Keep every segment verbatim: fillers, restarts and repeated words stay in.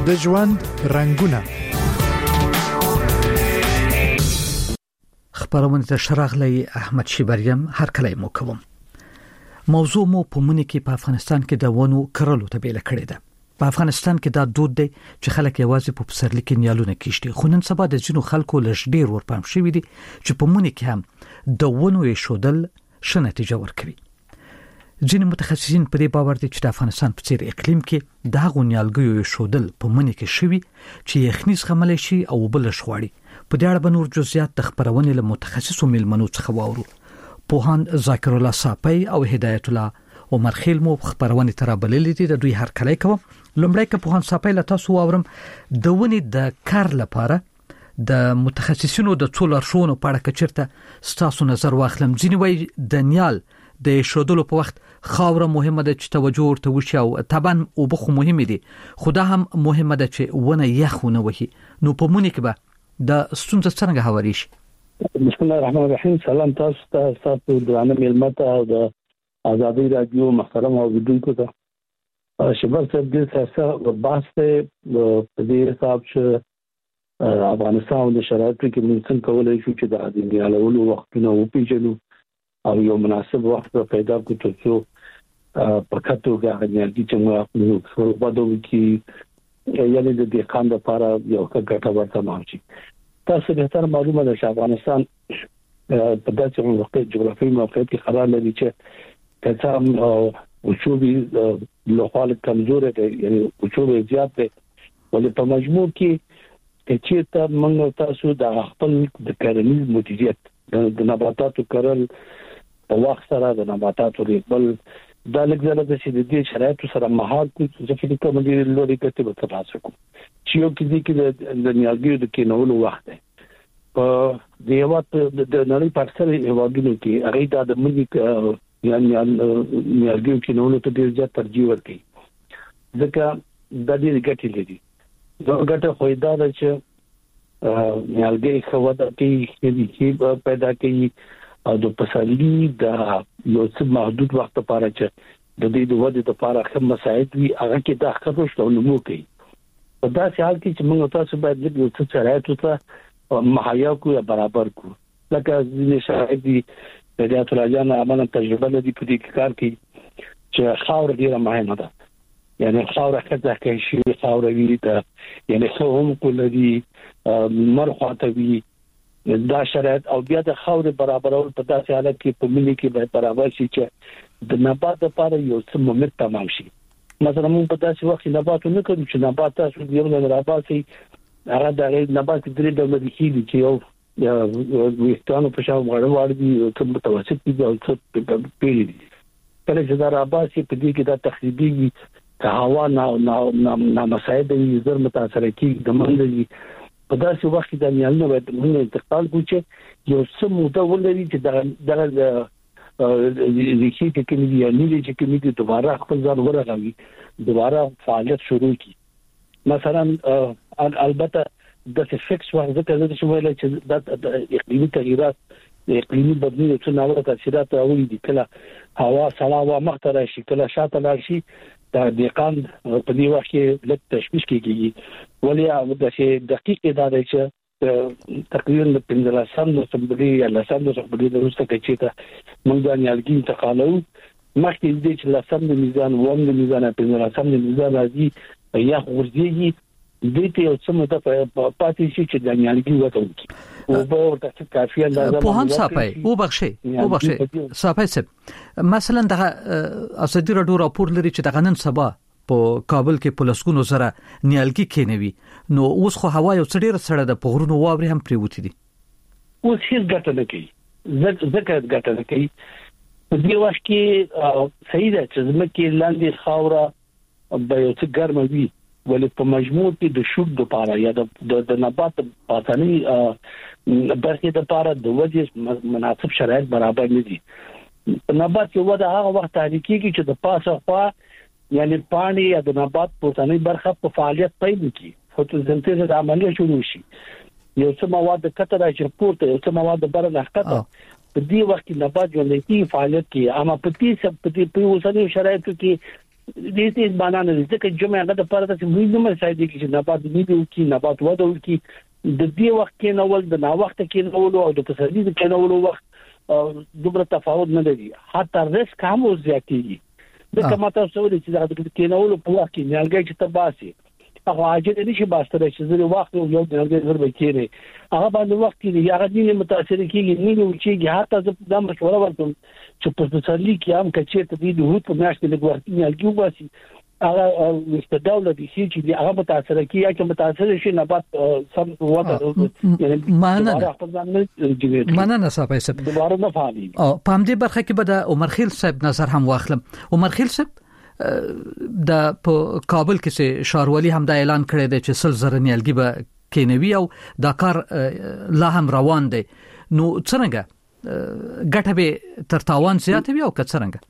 د ژوند رنگونه. خبرونه د شراغلی احمد شیبریم هر کله مو کوم. موضوع مو په منی کې په افغانستان کې د ونو کرلو ته بیل کړی ده. په افغانستان کې دا دود دی چې خلک یوازې په پسرلي کې نیالونه کیشتي، خو نن سبا د ځینو خلکو لږ ډیر ورپام شوی دي چې په منی کې هم د ونو یې شودل ښه نتیجه ورکوي. ځینې متخصصین په دې باور دي چې د افغانستان په څیر اقلیم کې د هغو نیالګیو شودل په منی کې شوي چې یخني زغملی شي او بل شغواړي. په دې اړه به نور جزئیات د خبرونې له متخصصو مېلمنو څخه واورو. پوهاند ذاکر الله صافی او هدایت الله عمر خیل مو خبرونه ترابللې دي. د دوی هر کله کوم لومړی که پوهاند صافی له تاسو واورم د ونې د کار لپاره د متخصصینو د څو لارښوونو په اړه کچرته ستاسو نظر واخلم. ځینې وایي د نیال د شودلو په وخت خاوره مهمه ده چې توجه ورته وشي او طبعا اوبه خو مهمه دي، خو دا هم مهمه ده چې ونه یخونه وهي. نو په مونږ کې به د ستونزه څنګه هواري شي؟ بسم الله الرحمن الرحیم. سلام تاسو ته، تاسو د انم علمت او د آزادی رادیو محترم اوریدونکو ته. شبر صاحب دې تاسو بحث ته په دې حساب چې افغانستان د شرایطو کې ممکن کولای شو چې د نیالولو وختونه وپیژنو او یو مناسب وخت پیدا کړو چې په کتو غاړه چې موږ خپل بدو کې یعنی د دې خان لپاره یو ګټه ورته ماشي. تاسو به تر معلومه ده چې افغانستان په داسې موقعیت جغرافیایي موقعیت کې قرار لري چې کڅام او وشوبي لوخال کمزور دی، یعنی وشوبي زیات دی، ولې په مجموع کې چې ته موږ تاسو د خپل د کرنیز مدیریت د نباتاتو کرل په وخت سره د نباتاتو ریبل دا لږه د چې د دې شرایطو سره مهار کوي چې فکر کوم دې لوري کې به تاسو کو چې یو کې دې کې د نیالګیو د کینولو وخت دی. په دې وخت د نړۍ په اکثر هیوادونو کې هغه د ملي یعنی نیالګیو کینولو ته ډیر زیات ترجیح ورکړي، ځکه د دې ګټې لري. دا ګټه خو دا ده چې نیالګي خوده کې چې پیدا کوي او د پسرلي د یو څه محدود وخت لپاره چې د دې د ودې لپاره خام مساعد وي، هغه کې د خرڅ او نمو کوي. په داسې حال کې چې موږ تاسو باید د یو څه شرایطو ته مهیا کو یا برابر کو، لکه ځینې شرایط دي د هدایت الله جان عملاً تجربه لري په دې کار کې چې خاور ډیره مهمه ده، یعنی خاور خدای کې شي خاور وی ده، یعنی هم کولري مرخواته وی دا شرایط او بیا د خاور برابرول په داسې حالت کې په ملي کې به برابر شي چې د نبات لپاره یو څه مومنت تمام شي. مثلا موږ په داسې وخت نبات نه کوو چې نبات تاسو یو نه راځي، هغه د نبات درې ډول دي چې یو ویښتانو په شاو غړوړ دي او څه متوسط دي او څه پیری دي. کله چې دا راځي په دې کې دا تخریبي که هوا نه نه مساعد دي زر متاثر کیږي د منځي. په داسې وخت کې د نیالونو باید موږ انتقال کوو چې یو څه موده ولري چې دا د ریښې کې کې دی نه چې کې دی دوباره خپل ځان ورغوي، دوباره فعالیت شروع کی. مثلا البته د فکس وخت ځکه چې ویل چې د اقلیمي تغیرات اقلیمي بدلون څه ناوړه تاثیرات راوړي دي، کله هوا سړه هوا مخته راشي، کله شاته راشي، د دقیقاً په دې وخت کې لږ تشویش کیږي. ولې د شي دقیق ادارې چې تقریبا د پنځه سم د سمبلي یا لسم د سمبلي د روسته کې چې موږ د نیالګي انتقالو مخکې دې چې لسم د میزان ووم د میزان پنځه سم د میزان راځي یا ورځي دې ته یو څه مته پاتې شي چې د نیالګي وته وکړي او په ورته کافي اندازه په هم صافي او بخشي او بخشي صافي سب مثلا د اسدی راډیو راپور لري چې د غنن سبا په کابل کې پولیسونو سره نیالګي کېنوي، نو اوس خو هوا یو څډیر سره د پغرونو واوري هم پریوتی دي. اوس هیڅ ګټه نه کوي، ځکه ګټه نه کوي. په دې وخت کې صحیح ده چې زمکه لاندې خاوره به یو څه ګرمه وي، ولې په مجموع کې د شوب د پاره یا د نبات پاتنی برخه د پاره د وجه مناسب شرایط برابر نه دي. نبات یو د هغه وخت تحریکي کې چې د پاسه خوا یعنی پانی یا د نبات پاتنی برخه په فعالیت پیل کی، فوتوسنتیز د عملیه شروع شي، یو څه مواد کته راځي پورته، یو څه مواد بره راځي. په دې وخت کې نبات ژوندۍ فعالیت کوي، اما په دې سب په دې په اوسنۍ شرایطو کې دې دې باندې نه ځکه چې موږ د پاره ته موږ نه مساعده کې نبات نیو کې نبات وده کې د دې وخت کې نوول د نا وخت کې نوول او د پسرلي کې نوول وخت دومره تفاوت نه لري حتی ریسک هم زیاتېږي د کومه تاسو ولې چې د کې نوول په وخت کې نیالګي چې تباسي هغه اجازه نشي باستره چې زری وخت یو نیالګي زر بکیره هغه باندې وخت کې هغه دې متاثر کیږي نه نو چې حتی د مشوره ورته چې په پسرلي کې هم کچې ته د هوت په میاشت کې د ورتي نیالګي وباسي هغه مستداوله دي چې هغه متاثر کیږي چې متاثر شي نبات سم وته یعنی معنا معنا نه صاحب صاحب دوباره نه فهمي او په همدې برخه کې به د عمر خیل صاحب نظر هم واخلم عمر خیل صاحب د په کابل کې سه شاروالي هم د اعلان کړی دی چې سل زره نیالګي به کینوي او دا کار لا هم روان دی نو څنګه ګټه به تر تاوان زیات وي او که څنګه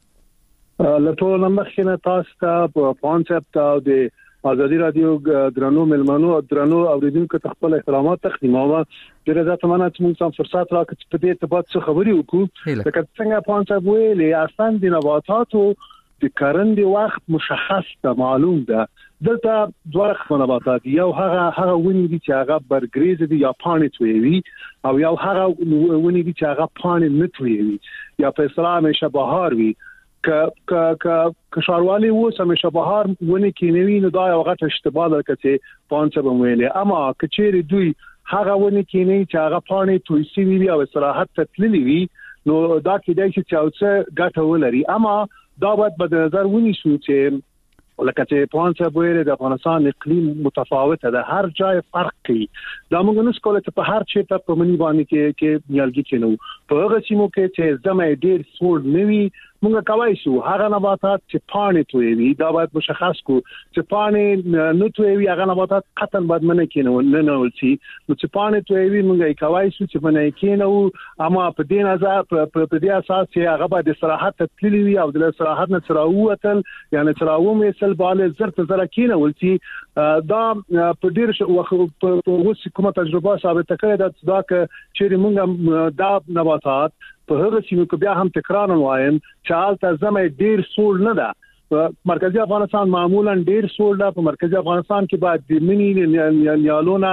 لټول مخکنه تاسو ته په کانسپټ او د ازادي رادیو درنو ملمنو او درنو اوریدونکو ته خپل احترامات تقدیموم چې راځه تمنه چې موږ هم فرصت راکړو په دې ته بعد څه خبري وکړو لکه څنګه کانسپټ ویلې اصلا د نباتاتو د کارندې وخت مشخص ته معلوم ده دلته دوه رقم نباتات یو هغه هغه ونی دي چې هغه برګریز دي یا پانی تویوي او یو هغه ونی دي چې هغه پانی نه تویوي یا په اصطلاح همیشه بهار وي ک ک ک شاروالي و سمشه بهار ونی کینوي نو دا یو غټ اشتباه ده چې پانڅه بمویلې اما کچېری دوی هغه ونی کینی چې هغه پانی تویسي وي او صراحت تتللی وي نو دا کېدای شي چې اوسه ګټه ولري اما دا باید په نظر ونیسو چې لکه چې پانڅه بویره د افغانستان اقلیم متفاوته ده هر ځای فرق کوي دا موږ نه سکول چې په هر چی ته په منی باندې کې کې نیالګي کینو په هغه سیمو کې چې زمې ډیر سوړ نوي موږ کوي شو هغه نباتات چې پانی تویوي دا باید مشخص کو چې پانی نه تویوي هغه نباتات قطن باید منه کینو نه نه ولسی نو چې پانی تویوي موږ یې کوي شو چې منه کینو اما په دې نظر په دې اساس چې هغه باید صراحت تللی وي او د صراحت نه تراوتل یعنی تراوم یې سل باله زرت زره کینو ولسی دا په ډیر وخت په اوس کومه تجربه ثابت کړې ده دا چې موږ دا نباتات په هغه سیمو کې بیا هم تکرار وایم چې حالت زمې ډیر سوړ نه ده مرکزی افغانستان معمولا ډیر سوړ ده په مرکزی افغانستان کې بعد د منی نیالونه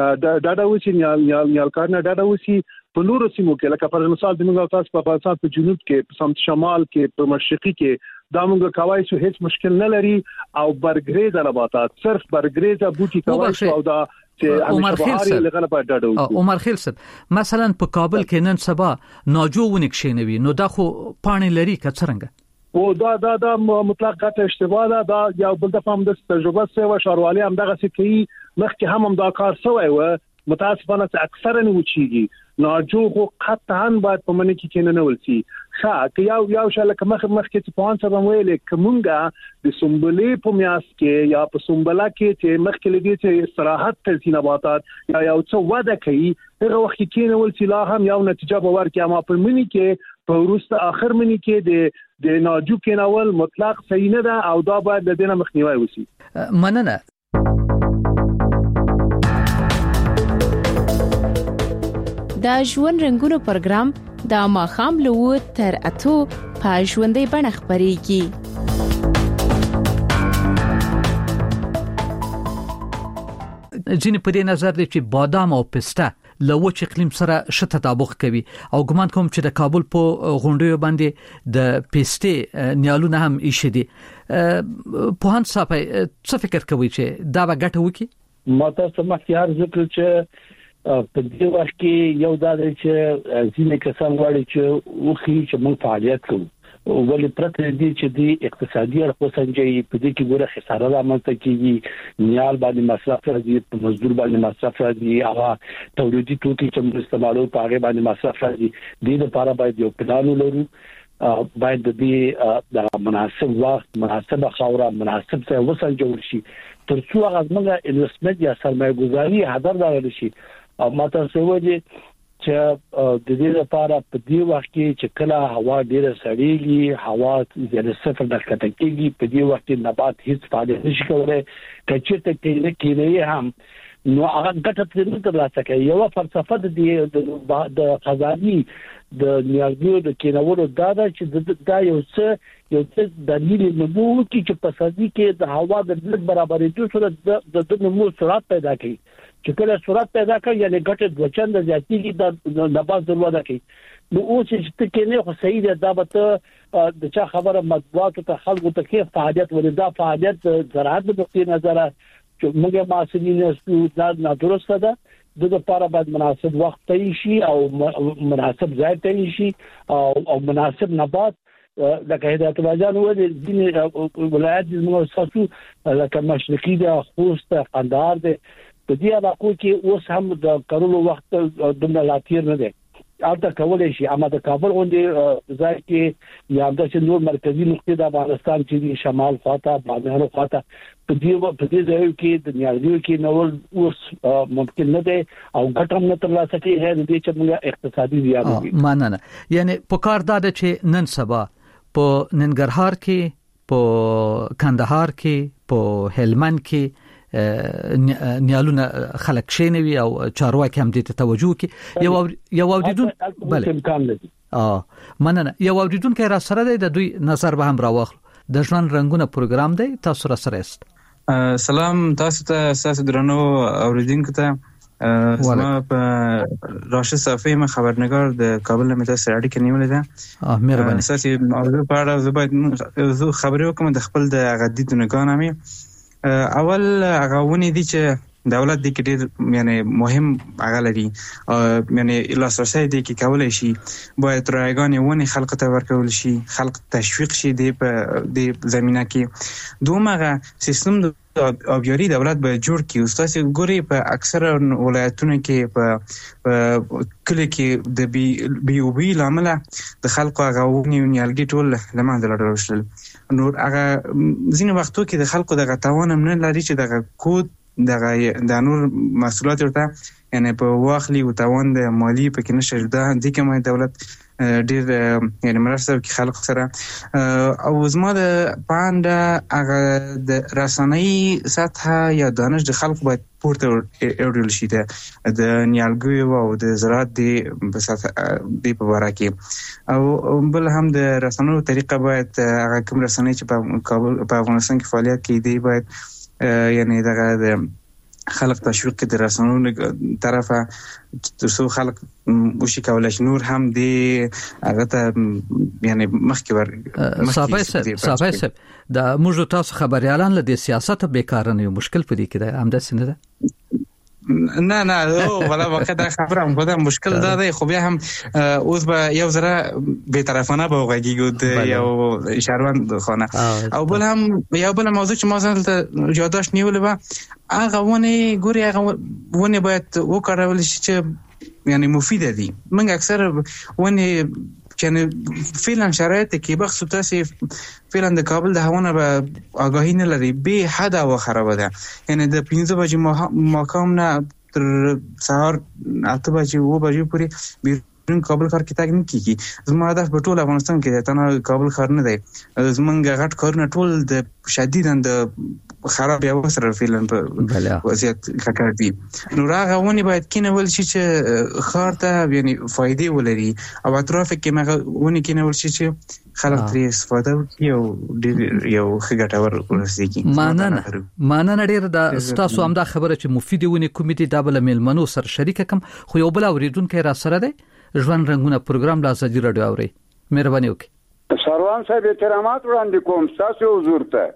د ډاډه وسی نیال نیال کارنه ډاډه وسی په نورو سیمو کې لکه پر مثال د موږ تاسو په افغانستان په جنوب کې په سمت شمال کې په مشرقي کې دا موږ کوي چې هیڅ مشکل نه لري او برګریز نباتات صرف برګریز بوټي کوي او دا عمر خیل صاحب عمر خیل صاحب مثلا په کابل کې نن سبا ناجو ونکشینوي نو دا خو پانی لري که څنګه او دا دا دا مطلق غټ اشتباه ده دا یو بل دفعه هم د تجربه سره شاروالي هم دغه څه کوي مخکې هم هم دا کار سوی و متاسفانه اکثرا وچیږي ناجو خو قطعا باید په منی کې کینه نه ولسی ښه که یو یو شل که مخ مخ کې په انسر ویلې کومګه د سنبلې په میاس کې یا په سنبلا کې چې مخ کې لګي چې استراحت تل نباتات یا یو څه وده کوي هغه وخت کې کینه ولسی لا هم یو نتیجه به ورکړي اما په منی کې په ورسته اخر منی کې د د ناجو کینول مطلق صحیح نه ده او دا باید د دینه مخنیوي وسی مننه دا ژوند رنگونو پروګرام د ماخام له و تر اتو په ژوندۍ بڼه خبريږي ځینې په دې نظر دي چې بادام او پسته له وچ اقلیم سره ښه تطابق کوي او ګمان کوم چې د کابل په غونډیو باندې د پسته نیالونه هم ایښ دي په هان صاحب څه فکر کوي چې دا به ګټه وکړي ما تاسو مخکې ځکه چې په دې وخت کې یو دا چې ځینې کسان غواړي چې وخی چې موږ فعالیت کوو ولې پرته دې چې د اقتصادي اړخ سنجي په دې کې ګوره خساره رامنځته کیږي نیال باندې مصرف راځي په مزدور باندې مصرف راځي هغه تولیدي توکي چې موږ استعمالو په هغه باندې مصرف راځي د دې لپاره باید یو پلان ولرو باید د دې د مناسب وخت مناسب خاوره مناسب څه وسل جوړ شي ترڅو هغه موږ انویسټمنت یا سرمایه گذاري هدر دارل شي او ماته څه وایي چې د دې لپاره په دې وخت کې چې کله هوا ډیره سړیږي هوا زیاده صفر د کته کېږي په دې وخت کې نبات هیڅ فعالیت نشي کولای کچې ته کې نه کېږي هم نو هغه ګټه ترې ترلاسه کوي. یو فلسفه د د خزاني د نیالګیو د کینولو دا ده چې دا یو څه یو څه دلیل نمو کی چې په سړي کې د هوا د لږ برابرېدو سره د د نمو سرعت پیدا کوي. چې کله سرعت پیدا کوي یعنی ګټه د چند زیاتېږي د نبات ضرورت کوي. نو اوس چې کې نه خو صحیح ده دا به د چا خبره مطبوعات ته خلکو ته کې فعالیت ولدا فعالیت زراعت د نقطې نظر چې موږ معاصرین اسو دا نادرسته ده. د لپاره باید مناسب وخت ته شي او مناسب ځای ته شي او او مناسب نبات لکه هدایت الله جان و د دین ولایت د موسسو لکه مشرقي د خوست قندهار د په دې علاقو کې اوس هم د کارولو وخت د لاتیر نه دی. البته کولای شي اما د کابل غونډې ځای کې یا د نور مرکزی نقطې د افغانستان چې شمال خواته باندې خواته په دې په دې ځای کې د نیالګیو کې نور اوس ممکن نه دی او ګټم نه ترلاسه کوي هغه دې چې موږ اقتصادي زیان وي. ماننه یعنی په کار دا چې نن سبا په ننګرهار کې په کندهار کې په هلمند کې نیالونه خلک شینوي او چارواکي هم دې ته توجه کوي. یو یو اوریدون بله اه مننه یو اوریدون کې را سره د دوی نظر به هم راوخل د ژوند رنگونه پروګرام دی تاسو را سره است. سلام تاسو ته تاسو درنو اوریدونکو ته زما په راشد صافی ما خبرنگار د کابل نه تاسو اړیکه نیولې ده. اه مهرباني. اساسي موضوع په اړه زه باید زه خبرې وکم د خپل د غدیدونه ګانامي. اول هغه ونی دي چې دولت د کډیر یعنی مهم هغه لري یعنی لاسرسي دي کې کولای شي باید رایګانې ونی خلق ته ورکول شي خلق تشویق شي د په د زمينه کې دومره سیستم د اوبياري دولت به جوړ کی استاد ګوري په اکثره ولایتونو کې په کله کې د بي بي او بي لامل د خلکو غوونی نیالګي ټول لمانځل راوړل. نور هغه ځینې وختو کې د خلکو د غتاوان نه لري چې د کود د د نور مسؤلیت ورته یعنی په واخلي او تاوان د مالی په کې نشي ده د کومه دولت ډیر یعنی مرسته کوي خلک سره او زما د پاند هغه د رسنۍ سطح یا دانش د خلکو باید پورته اورل شي د نیالګیو او د زراعت د په سطح د په واره کې او بل هم د رسنیو طریقه باید هغه کوم رسنۍ چې په کابل په افغانستان کې فعالیت کوي دی باید یعنی دغه د خلق تشویق د رسنیو طرفه ترڅو خلق وشي کولای شي نور هم دی هغه ته یعنی مخکې ور صافي صافي صاحب د موږ تاسو خبريالان له سیاست به نه مشکل پدې کې ده همداسې نه ده. نه نه ولا وقته خبره هم کوم مشکل دا دی خو بیا هم اوس به یو زره به طرفانه به وګیږو د یو شهروند خانه او بل هم یو بل موضوع چې ما ځل یاداش نیولې و هغه ونه ګوري هغه ونه باید وکړول شي چې یعنی مفیده دي. موږ اکثر ونه چې فعلا شرایط کې بخصو تاسو فعلا د کابل د هوونه به آگاهی نه لري به حد او خراب ده یعنی د پنځه بجې ماقام نه تر سهار اته بجې و بجې پورې بیرون کابل ښار کې تاګ نه کیږي. زما هدف په ټول افغانستان کې دی تنه کابل ښار نه دی زمونږ غټ کارونه ټول د شدیداً د خراب یا وسره فعلا په وضعیت خطر دي. نو راغه ونی باید کینول شي چې ښار ته یعنی فائدې ولري او اطراف کې مغه ونی کینول شي چې خلک ترې استفاده وکړي او یو خګټور ورسېږي. ماننه ماننه ډیر د تاسو هم دا خبره چې مفید ونی کمیټې دابل ملمنو سره شریک کم خو یو بل اوریدونکو را سره دی ژوند رنگونه پروګرام لا ازادي رادیو اوري. مهرباني وکړئ. سروان صاحب احترامات وړاندې کوم تاسو حضور ته.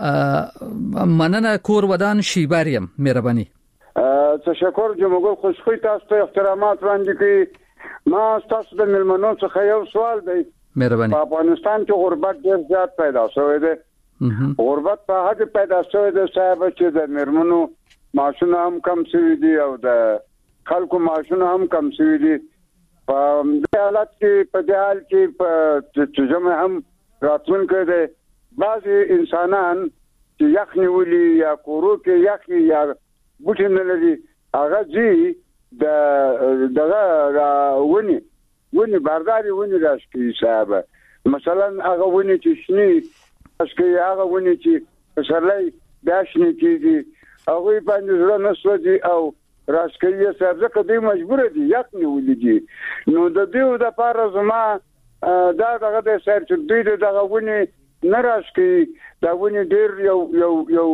مننه کور ودان شیباریم مهرباني. تشکر جمهور خوشخوی تاسو ته احترامات وړاندې کوي. ما تاسو د ملمنو څخه یو سوال دی. مهرباني. په افغانستان کې غربت ډیر زیات پیدا شوی دی. غربت په هغه پیدا شوی دی صاحب چې د مرمنو معاشونه هم کم شوي دي او د خلکو معاشونه هم کم شوي دي. په دې حالت کې په دې حال کې په تجمع هم راتلونکي دي بعضي انسانان چې یخ نیولي یا کورو کې یخ یا بوټي نه لري هغه جی د دغه ونی ونی بارداري ونی راشي صاحب مثلا هغه ونی چې شنی اسکي هغه ونی چې پسرلی داشنی کیږي هغه باندې زړه نسوځي او راشکوي صاحب ځکه دوی مجبور دي یک نیولې دي نو د دې د لپاره زما دا دغه د صاحب چې دوی دغه ونی نه راشکوي دا ونی ډیر یو یو یو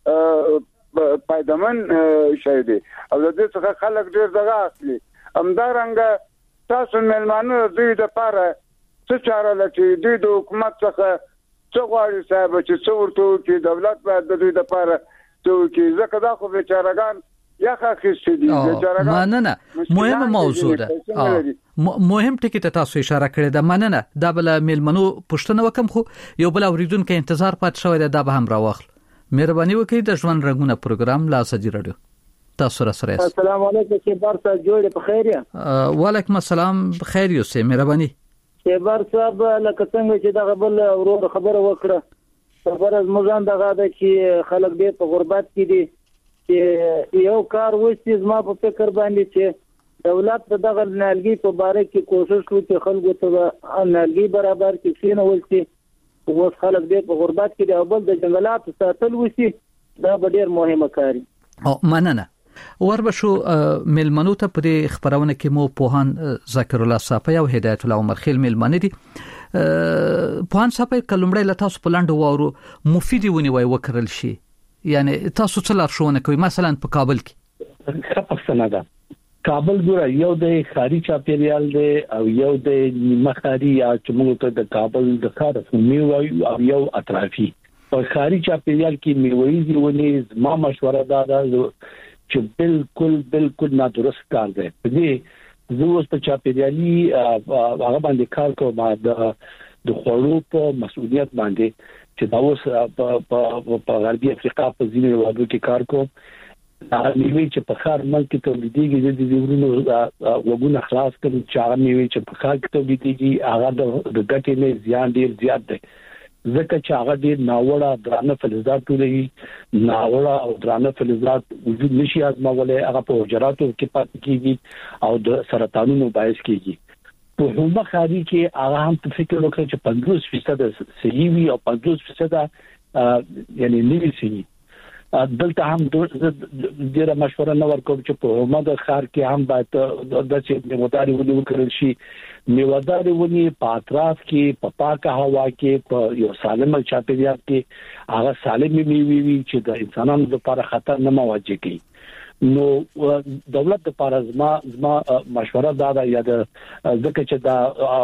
پایدمن شي دي او د دې څخه خلک ډیر دغه اخلي همدارنګه تاسو ملمانو دوی د لپاره څه چاره لري دوی د حکومت څخه څه غواړي صاحب چې څو ورته چې دولت باید د دوی د لپاره څه کې ځکه دا خو بیچارهګان یا خاصه دي بیچارهګان مننه مهمه موضوع ده مهم ټکی ته تاسو اشاره کړې ده مننه دا بل ملمنو پښتنه وکم خو یو بل اوریدونکو انتظار پات شوی ده دا به هم راوخل مهرباني وکړئ د ژوند رنگونه پروګرام لا سجی رادیو تاسو را سره السلام علیکم چې بارته جوړ په خیر یا وعلیکم السلام بخیر یو سه مهرباني چې بار صاحب لکه څنګه چې دا بل ورور خبره وکړه خبره زموږ دا ده چې خلک دې په غربت کې دي چې یو کار وشي زما په فکر باندې چې دولت دغه نالګي په باره کې کوشش وکړي چې خلکو ته نالګي برابر کې سینه ولسي اوس خلک دې په غربت کې دی او بل د جنگلات ساتل وشي دا ډېر مهمه کاری او مننه وربشو ملمنو ته په خبرونه کې مو پوهان ذکر الله صافی او هدایت الله عمر خیل ملمنه دي پوهان صافی کلمړی لته تاسو په لاندې وورو مفید ونی وای وکړل شي یعنی تاسو څه لارښوونه کوي مثلا په کابل کې پښتنه ده کابل ګور یو د خاري چاپیریال دی او یو د مخاري یا چې موږ ته د کابل د خار میوي او یو اطرافي په خاري چاپیریال کې میوي ونی ما مشوره ده چې بالکل بالکل نادرست کار دی په دې زه اوس په چاپیریالي هغه باندې کار کوم د د خورو په مسؤلیت باندې چې دا اوس په غربي افریقا په ځینو هیوادونو کې کار کوم هغه میوي چې په خار ملک کې تولیدېږي د دې ورونو وګونه خلاص کړي چې هغه میوي چې په خار کې تولیدېږي هغه د ګټې نه زیان ډیر زیات دی ځکه چې هغه ډیر ناوړه درانه فلزات ټولوي ناوړه او درانه فلزات وجود نشي ازمولای هغه په حجراتو کې پاتې کیږي او د سرطانونو باعث کیږي په همه خاري کې هغه هم فکر وکړي چې پنځوس فیصد صحیح وي او پنځوس فیصد یعنی نیمه صحیح دلته هم ډیره مشوره نه ورکوم چې په همه د خار کې هم باید د چې مداري ونی وکړل شي میوادار ونی په اطراف کې په پاکه هوا کې په یو سالم چاپیریال کې هغه سالم میوي وي چې د انسانانو لپاره خطر نه مواجه کوي نو دولت د لپاره زما زما مشوره دا ده یا د ځکه چې دا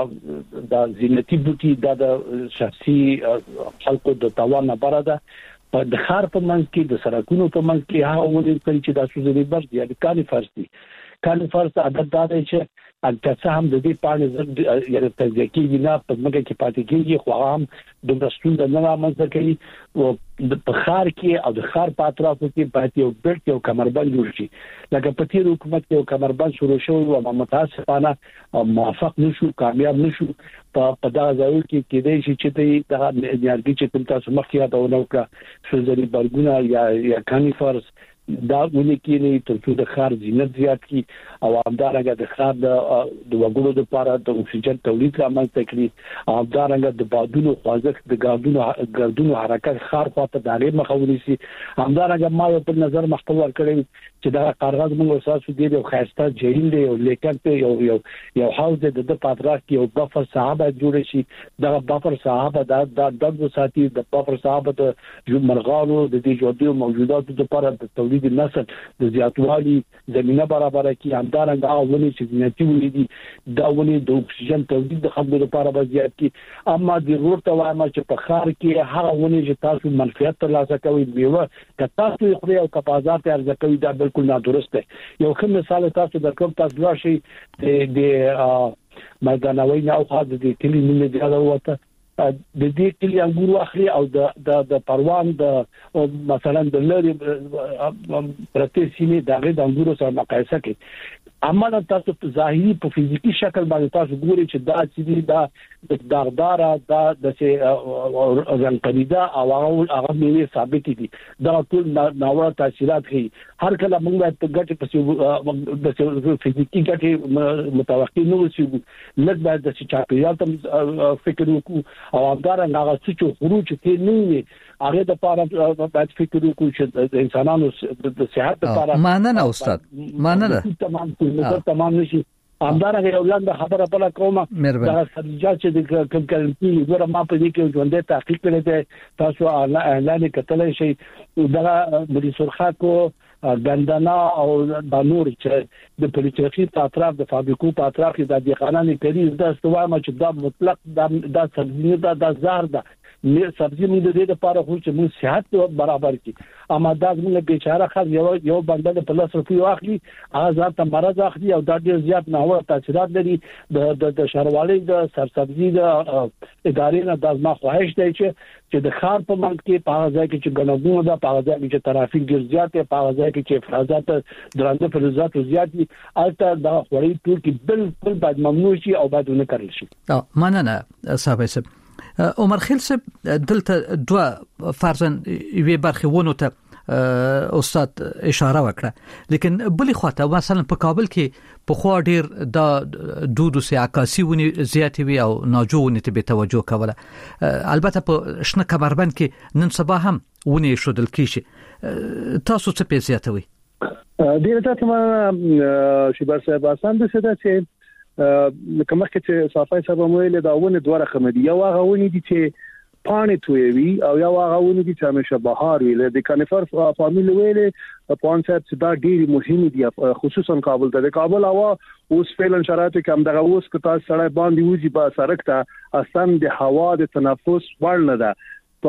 د زینتی بوټي د شخصي خلکو د توان لپاره ده په د خار په منځ کې د سرکونو په منځ کې هغه ونی کوي چې د سوزري بر دي د کاني فرسي کاني فرس عادت دا دی چې اګه هم د دې پاڼې یعنی تزکیه نه په مګه کې پاتې کېږي خو هم د رسول د نه منځ کوي او په خار کې او د خار په اطرافو کې باید یو بیلټ یو کمربند جوړ شي لکه په تیر حکومت کې یو کمربند شروع شو او متاسفانه موافق نشو کامیاب نشو په دا ځای کې کېدای شي چې د انرژي چې تم تاسو مخکې یادونه وکړه سوزري برګونه یا یا کاني فرس دا ونی کې نه تر څو د خار زینت زیات کی او همدارنګه د خار د وګړو لپاره د اکسیجن تولید رامنځته کړي او همدارنګه د بادونو خوځښت د ګاردونو ګردونو حرکت خار خواته دغه مخاوري سي همدارنګه ما په نظر مختصر کړی چې دا کارغاز موږ اساسو دی یو خاصه جهیل دی او لیکن ته یو یو یو حوض د د پاتراک یو بفر صحابه جوړ شي دا بفر صحابه دا د دغه ساتي د بفر صحابه د مرغانو د دې ژوندو موجوداتو لپاره د تولید د نسل د زیاتوالي زمينه برابر کی همدارنګه اولي چې زینتي ولې دا ولې د اکسیجن تولید د خلکو لپاره به زیات کی اما د ضرورت وایم چې په خار کې هغه ولې چې تاسو منفعت ترلاسه کوي میوه که تاسو یې خوري او که بازار ته ارزه کوي دا بالکل نادرست دی یو ښه مثال تاسو درکوم تاسو راشي د د مګناوي نه او خاص د کلی نه دی دا وته د دې کلی انګور اخلي او د د پروان د مثلا د لری پرته سینې دغه د انګورو سره مقایسه کوي اما تاسو په ظاهري په فزیکی شکل باندې تاسو ګورئ چې دا چې دا د داغدار دا د څه رنګ پریدا او هغه میوه ثابت دي دا ټول ناوړه تاثیرات کوي هر کله موږ په ګټه په د فزیکی ګټه متوقع نه وسی لږ باید د چاپیریال ته فکر وکړو او همدارنګه هغه څه چې خروج کې نه وي هغه د لپاره باید فکر وکړو چې د انسانانو د صحت لپاره مننه استاد مننه تمام ټول تمام نشي همدارنګه یو لاندې خبره بل کومه دا سرجات چې د کوم کلمتي ګوره ما په دې کې ژوندې تحقیق کړی دی تاسو اعلان کتلای شي دا د سرخاتو ګندنا او د نور چې د پولیټیکي په اطراف د فابریکو په اطراف کې د ځخانانو کړي د استوامه چې دا مطلق د سبزی دا د زهر ده نه سبزی موږ د دې لپاره خو چې موږ صحت برابر کړي اما دا موږ بیچاره خل یو یو بندل په لاس روپیو واخلي هغه ځان ته مرز اخلي او دا ډیر زیات نه هوا تاثیرات لري د د شهروالۍ د سرسبزي د ادارې نه د ما خواهش دی چې چې د خار په منځ کې په هغه ځای کې چې ګڼګونه ده په هغه ځای کې چې ترافیک ډیر زیات دی په هغه ځای کې چې افراطات درانده فلزات زیات دي البته دا خوري ټول کې بالکل باید ممنوع شي او باید نه کړل شي. مننه صاحب عمر خیل صاحب دلته دوه فرضاً وی برخونه ته استاد اشاره وکړه لیکن بلې خواته مثلا په کابل کې په خوا ډیر د دودو سي عکاسي ونی زیاتې وی او ناجوونه ته به توجه کوله البته په شنه کمربند کې نن سبا هم ونی شودل کیږي تاسو څه په زیاتوي ډیر ته ما شبر صاحب آسان ده چې لکه مخکې چې صافای صاحب مویل دا ونه دوه رقم دي یو هغه ونی دي چې پانی تویوي او یو هغه ونی دي چې همیشه بهار وي د کانیفر فامیل ویل په انسټ دا ډیر مهم دي خصوصا کابل ته د کابل هوا اوس فعلا شرایط کې هم دغه اوس کته سړی باندې وځي په سړک ته اصلا د هوا د تنفس وړ نه ده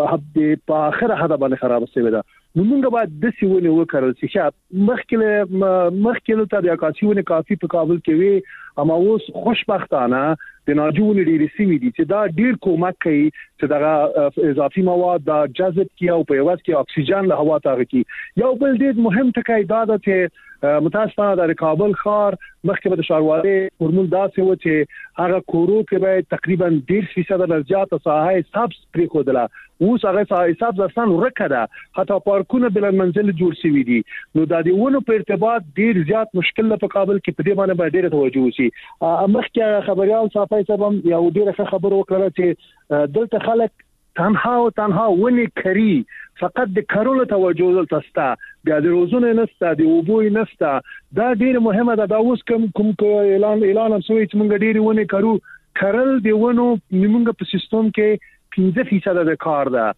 په په اخر حدا باندې خراب شوی ده نو موږ باید د سیونه وکړل چې مخکله مخکله ته د اکاسیونه کافي په کابل کې وي اما اوس خوشبختانه د ناجوونه ډیر سیمې دي چې دا ډیر کومک کوي چې دا اضافي مواد د جذب کې او په یوه کې اکسیجن له هوا ته راکې یو بل ډیر مهم ټکی دا ده چې متاسفانه د کابل ښار مخکې د ښاروالۍ فورمول داسې و چې هغه کورو کې به تقریبا ډیر فیصد نه زیات ساحه حساب پرې خودله اوس هغه حساب ځان ورکړه حتی پارکونه بل منزل جوړ شوي دي نو د دې ونو په ارتباط ډیر زیات مشکل په کابل کې په دې باندې ډیره توجه وشي مخکې خبريال صافای صاحب یو ډیره خبر وکړه چې دلته خلک تنها او تنها ونی کری فقط د کارولو توجه دلته ستا بیا د روزونه نستا د وبوي نستا دا ډیر مهمه ده دا اوس کوم کوم اعلان اعلان شوی چې موږ ډیر ونی کارو کارل دی ونو موږ په سیستم کې پنځه فیصد د کار ده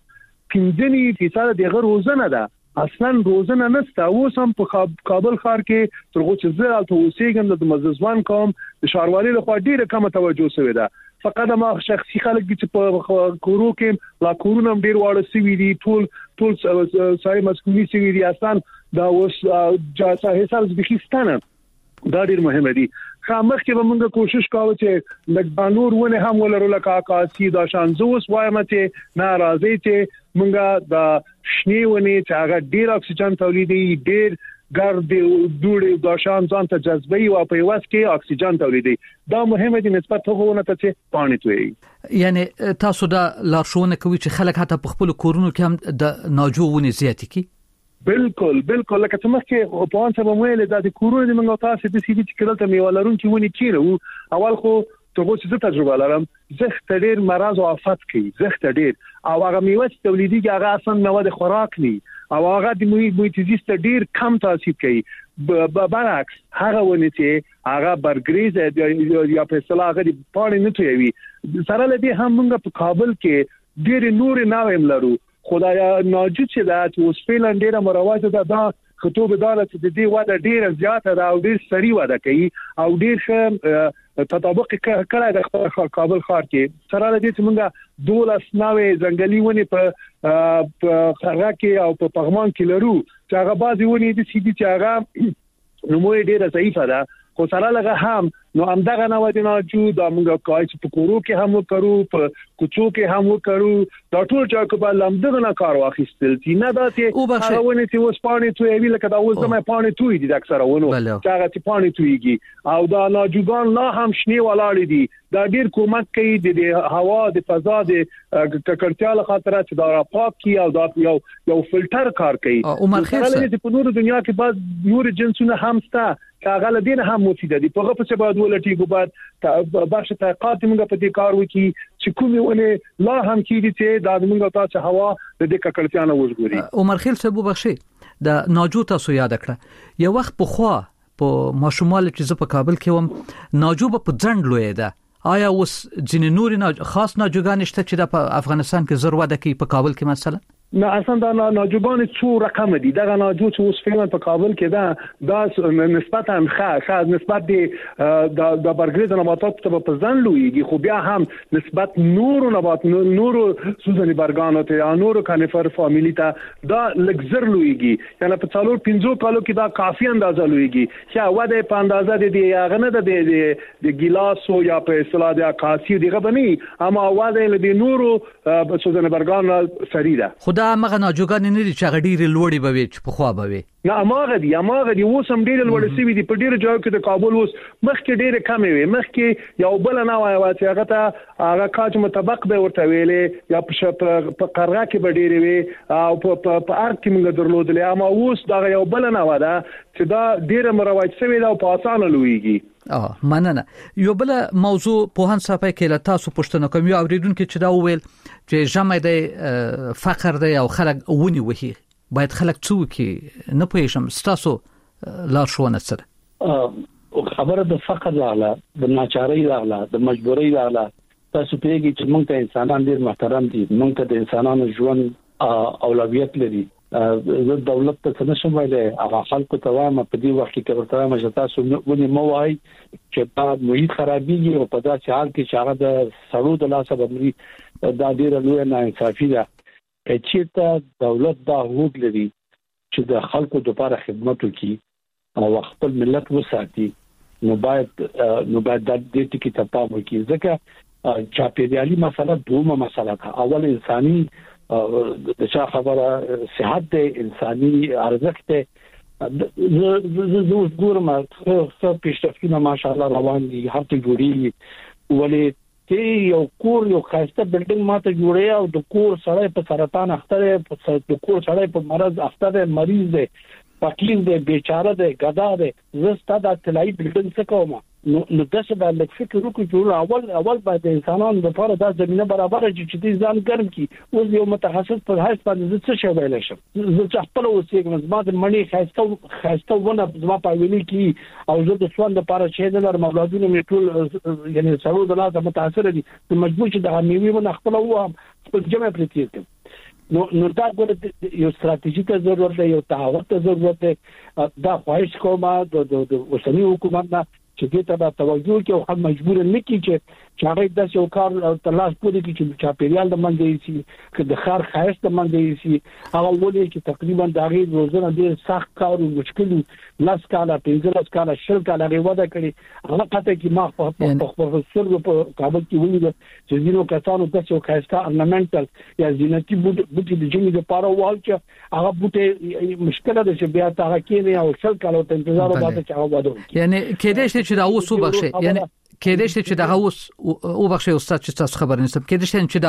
پنځه فیصد د روزنه ده اصلا روزنه نستا اوس هم په کابل ښار کې ترغه چې زه الته اوسېږم د مززوان کوم د ښاروالۍ له خوا ډیره کم توجه شوی ده فقط ما شخصي خلک چې په کورو کې لا کورونه ډیر واړه سوي دي ټول ټول سړي مسؤلیت سوي دي اصلا دا اوس جاسه حساب ځکهستانه دا ډیر مهمه دي خامخ کې به موږ کوشش کوو چې د بانور ونه هم ولرو لکه کاسي دا شان زوس وایم چې ناراضي چې موږ د شنی ونه چې هغه ډیر اکسیجن تولیدي ډیر ګرد دوړي د شان ځان ته جذبي او په واس کې اکسیجن تولیدي دا مهمه دي نسبت هغونه ته چې پانی توي یعنی تاسو دا لارښوونه کوي چې خلک حتی په خپل کورونو کې هم د ناجوونه زیات کی بالکل بالکل لکه څنګه چې په ان سبا مویل د کورونو د منګو تاسو د سې دي چې کله ته میوالرون چې ونی چیرو اول خو ته خو چې تجربه لرم زخت ډیر مرض او آفات کوي زخت ډیر او هغه میوه تولیدي هغه اصلا مواد خوراک ني او هغه د محیط زیست ډیر کم تاثیر کوي برعکس هغه ونی چې هغه برګریز یا په اصطلاح هغه د پانی نه توي سره لدی هم موږ په کابل کې ډیر نور ناویم لرو خدایا ناجو چې دا اوس فعلا ډیره مروج ده دا خطوب دالت د دې واده ډیره زیاته ده او ډیر سری واده کوي او ډیر ښه تطابق کړه د کابل ښار کې سره لدی چې موږ دولس ناوې ځنګلي ونی په خرغه کې او په پغمان کې لرو چې هغه بازي ونی د سې دي چې هغه نموې ډیره ضعیفه ده خو سره لغه هم نو همدغه نو د ناجو د موږ کای چې په کورو کې هم وکړو په کوڅو کې هم وکړو دا ټول چې په لمدغه نه کار واخیستل چې نه دا چې هغه ونه چې اوس پانی توی وی لکه دا اوس د پانی توی دي اکثره ونه چې هغه چې پانی تویږي او دا ناجوګان لا هم شنی ولاړ دي دا ډیر کومک کوي د هوا د فضا د ککړتیا له خاطر چې دا پاک کی او دا یو یو فلټر کار کوي عمر خیر په نور دنیا کې بعض نور جنسونه هم ستا هغه لدین هم مفید دي په غو په سبا ولټي ګوبات بخش تحقیقات موږ په دې کار وکي چې کومه ونه لا هم کیږي چې د موږ تاسو هوا د دې ککړتیا نه وژغوري. عمر خیل صاحب بخشي د ناجو تاسو یاد کړه یو وخت په خوا په ماشومال چې زه په کابل کې وم ناجو په ځند لوی ده آیا اوس ځینې نور نه خاص ناجوګان شته چې د افغانستان کې زر وده کوي په کابل کې مثلا؟ نه اصلا دا ناجوګان څو رقم دي دا ناجو چې اوس فعلا په کابل کې دا دا نسبتا ښه ښه نسبت دي د د برګریز نباتات ته په ځان لویږي خو بیا هم نسبت نور نبات نور سوزنی برګانو ته یا نور کانیفر فامیلی ته دا لګزر لویږي یعنی په څلور پنځو کالو کې دا کافي اندازه لویږي چې واده په اندازه دي هغه نه د د ګلاس او یا په اصطلاح د اکاسي دغه بني اما واده له نورو سوزنی برګانو سریده خدا مغه ناجوګان نه دي چې غډيري لوړي بوي چې په خوا بوي نه اماغه دي اماغه دي اوس هم ډېر لوړ سوي دي په ډېر ځایو کې د کابل اوس مخکې ډېر کم وي مخکې یو بل نه وای چې هغه ته هغه کاج مطابق به ورته ویلې یا په قرغه کې به ډېر وي او په په ارګ کې موږ درلودلې اما اوس دا یو بل نه ودا چې دا ډېر مروج سوي دا په اسانه لويږي. اه مننه یو بل موضوع په هان صفه کې له تاسو پښتنه کوم یو اوریدونکو چې دا وویل چې جامې د فقر دی او خلک ونی وهي باید خلک څوکي نه پېښم ستاسو لار شونه سره خبره د فقر لاله د ناچارۍ لاله د مجبورۍ لاله تاسو پیږي چې موږ ته انسانان ډیر محترم دي موږ ته د انسانانو ژوند اولویت لري زه دولت ته څه نشم ویلای هغه خلکو ته وایم په دې وخت کې ورته ما چې تاسو ونی مو وای چې دا محیط خرابېږي او په داسې حال کې چې هغه د سړو د لاسه باندې دا ډیر لوی نه انصافي ده چې ته دولت دا حقوق لري چې د خلکو لپاره خدمت وکړي او خپل ملت وساتي نو باید نو باید د دې ټکي ته پام وکړي ځکه چاپېریالي مسله دومره مسله ده اول انساني د چا خبره صحت د انساني ارزښت زه زه ګورم چې پیشرفتونه ماشاءالله روان دي هر څه جوړي ولې چې یو کور یو خاصه بلډینګ ماته جوړي او د کور سړی په سرطان اخته دی د کور سړی په مرض اخته دی مریض دی فقیر دی بیچاره دی غدا دی زه ستاسو د تلای بلډینګ څخه کوم نو نو داسې د لک فکر وکړو چې اول اول باید انسانانو لپاره د زمينه برابر چې چې ځان ګرم کی اوس یو متخصص په هیڅ باندې څه شی ویل شم زه چې خپل اوسېږم زما د مڼې خاصه خاصه ونه زما په ویلي کی او زه د سوال لپاره چې د مولادونو میټول یعنی سړو د لاسه متاثر دي د مجبور چې د میوي ونه خپل و خپل جمع پرتیږي نو نو دا ګوره یو ستراتیژیک ضرورت دی یو تعهد ضرورت دی دا خواهش کوم د اوسنی حکومت نه چې دې ته توجه کوي او هم مجبور نه کی چې چې هغه د یو کار تلاش کوي چې چاپیریال د منځي شي چې د خار خایس د منځي شي هغه ولې چې تقریبا د هغه روزنه ډیر سخت کار او مشکل لاس کاله پنځه کاله شل کاله غوډه کړي هغه پته کې ما په خپل سر په کابل کې ونیو چې زینو کسانو د یو خایسته ornamental یا زینتی بوټي د جمی د پاره وال چې هغه بوټي مشکل ده چې بیا تا کې نه او شل کاله ته انتظار وکړي چې هغه وده یعنی کېدې چې دا اوس وبخښي یعنی کېدې چې دا اوس وبخښي استاد چې تاسو خبر نشم کېدې چې دا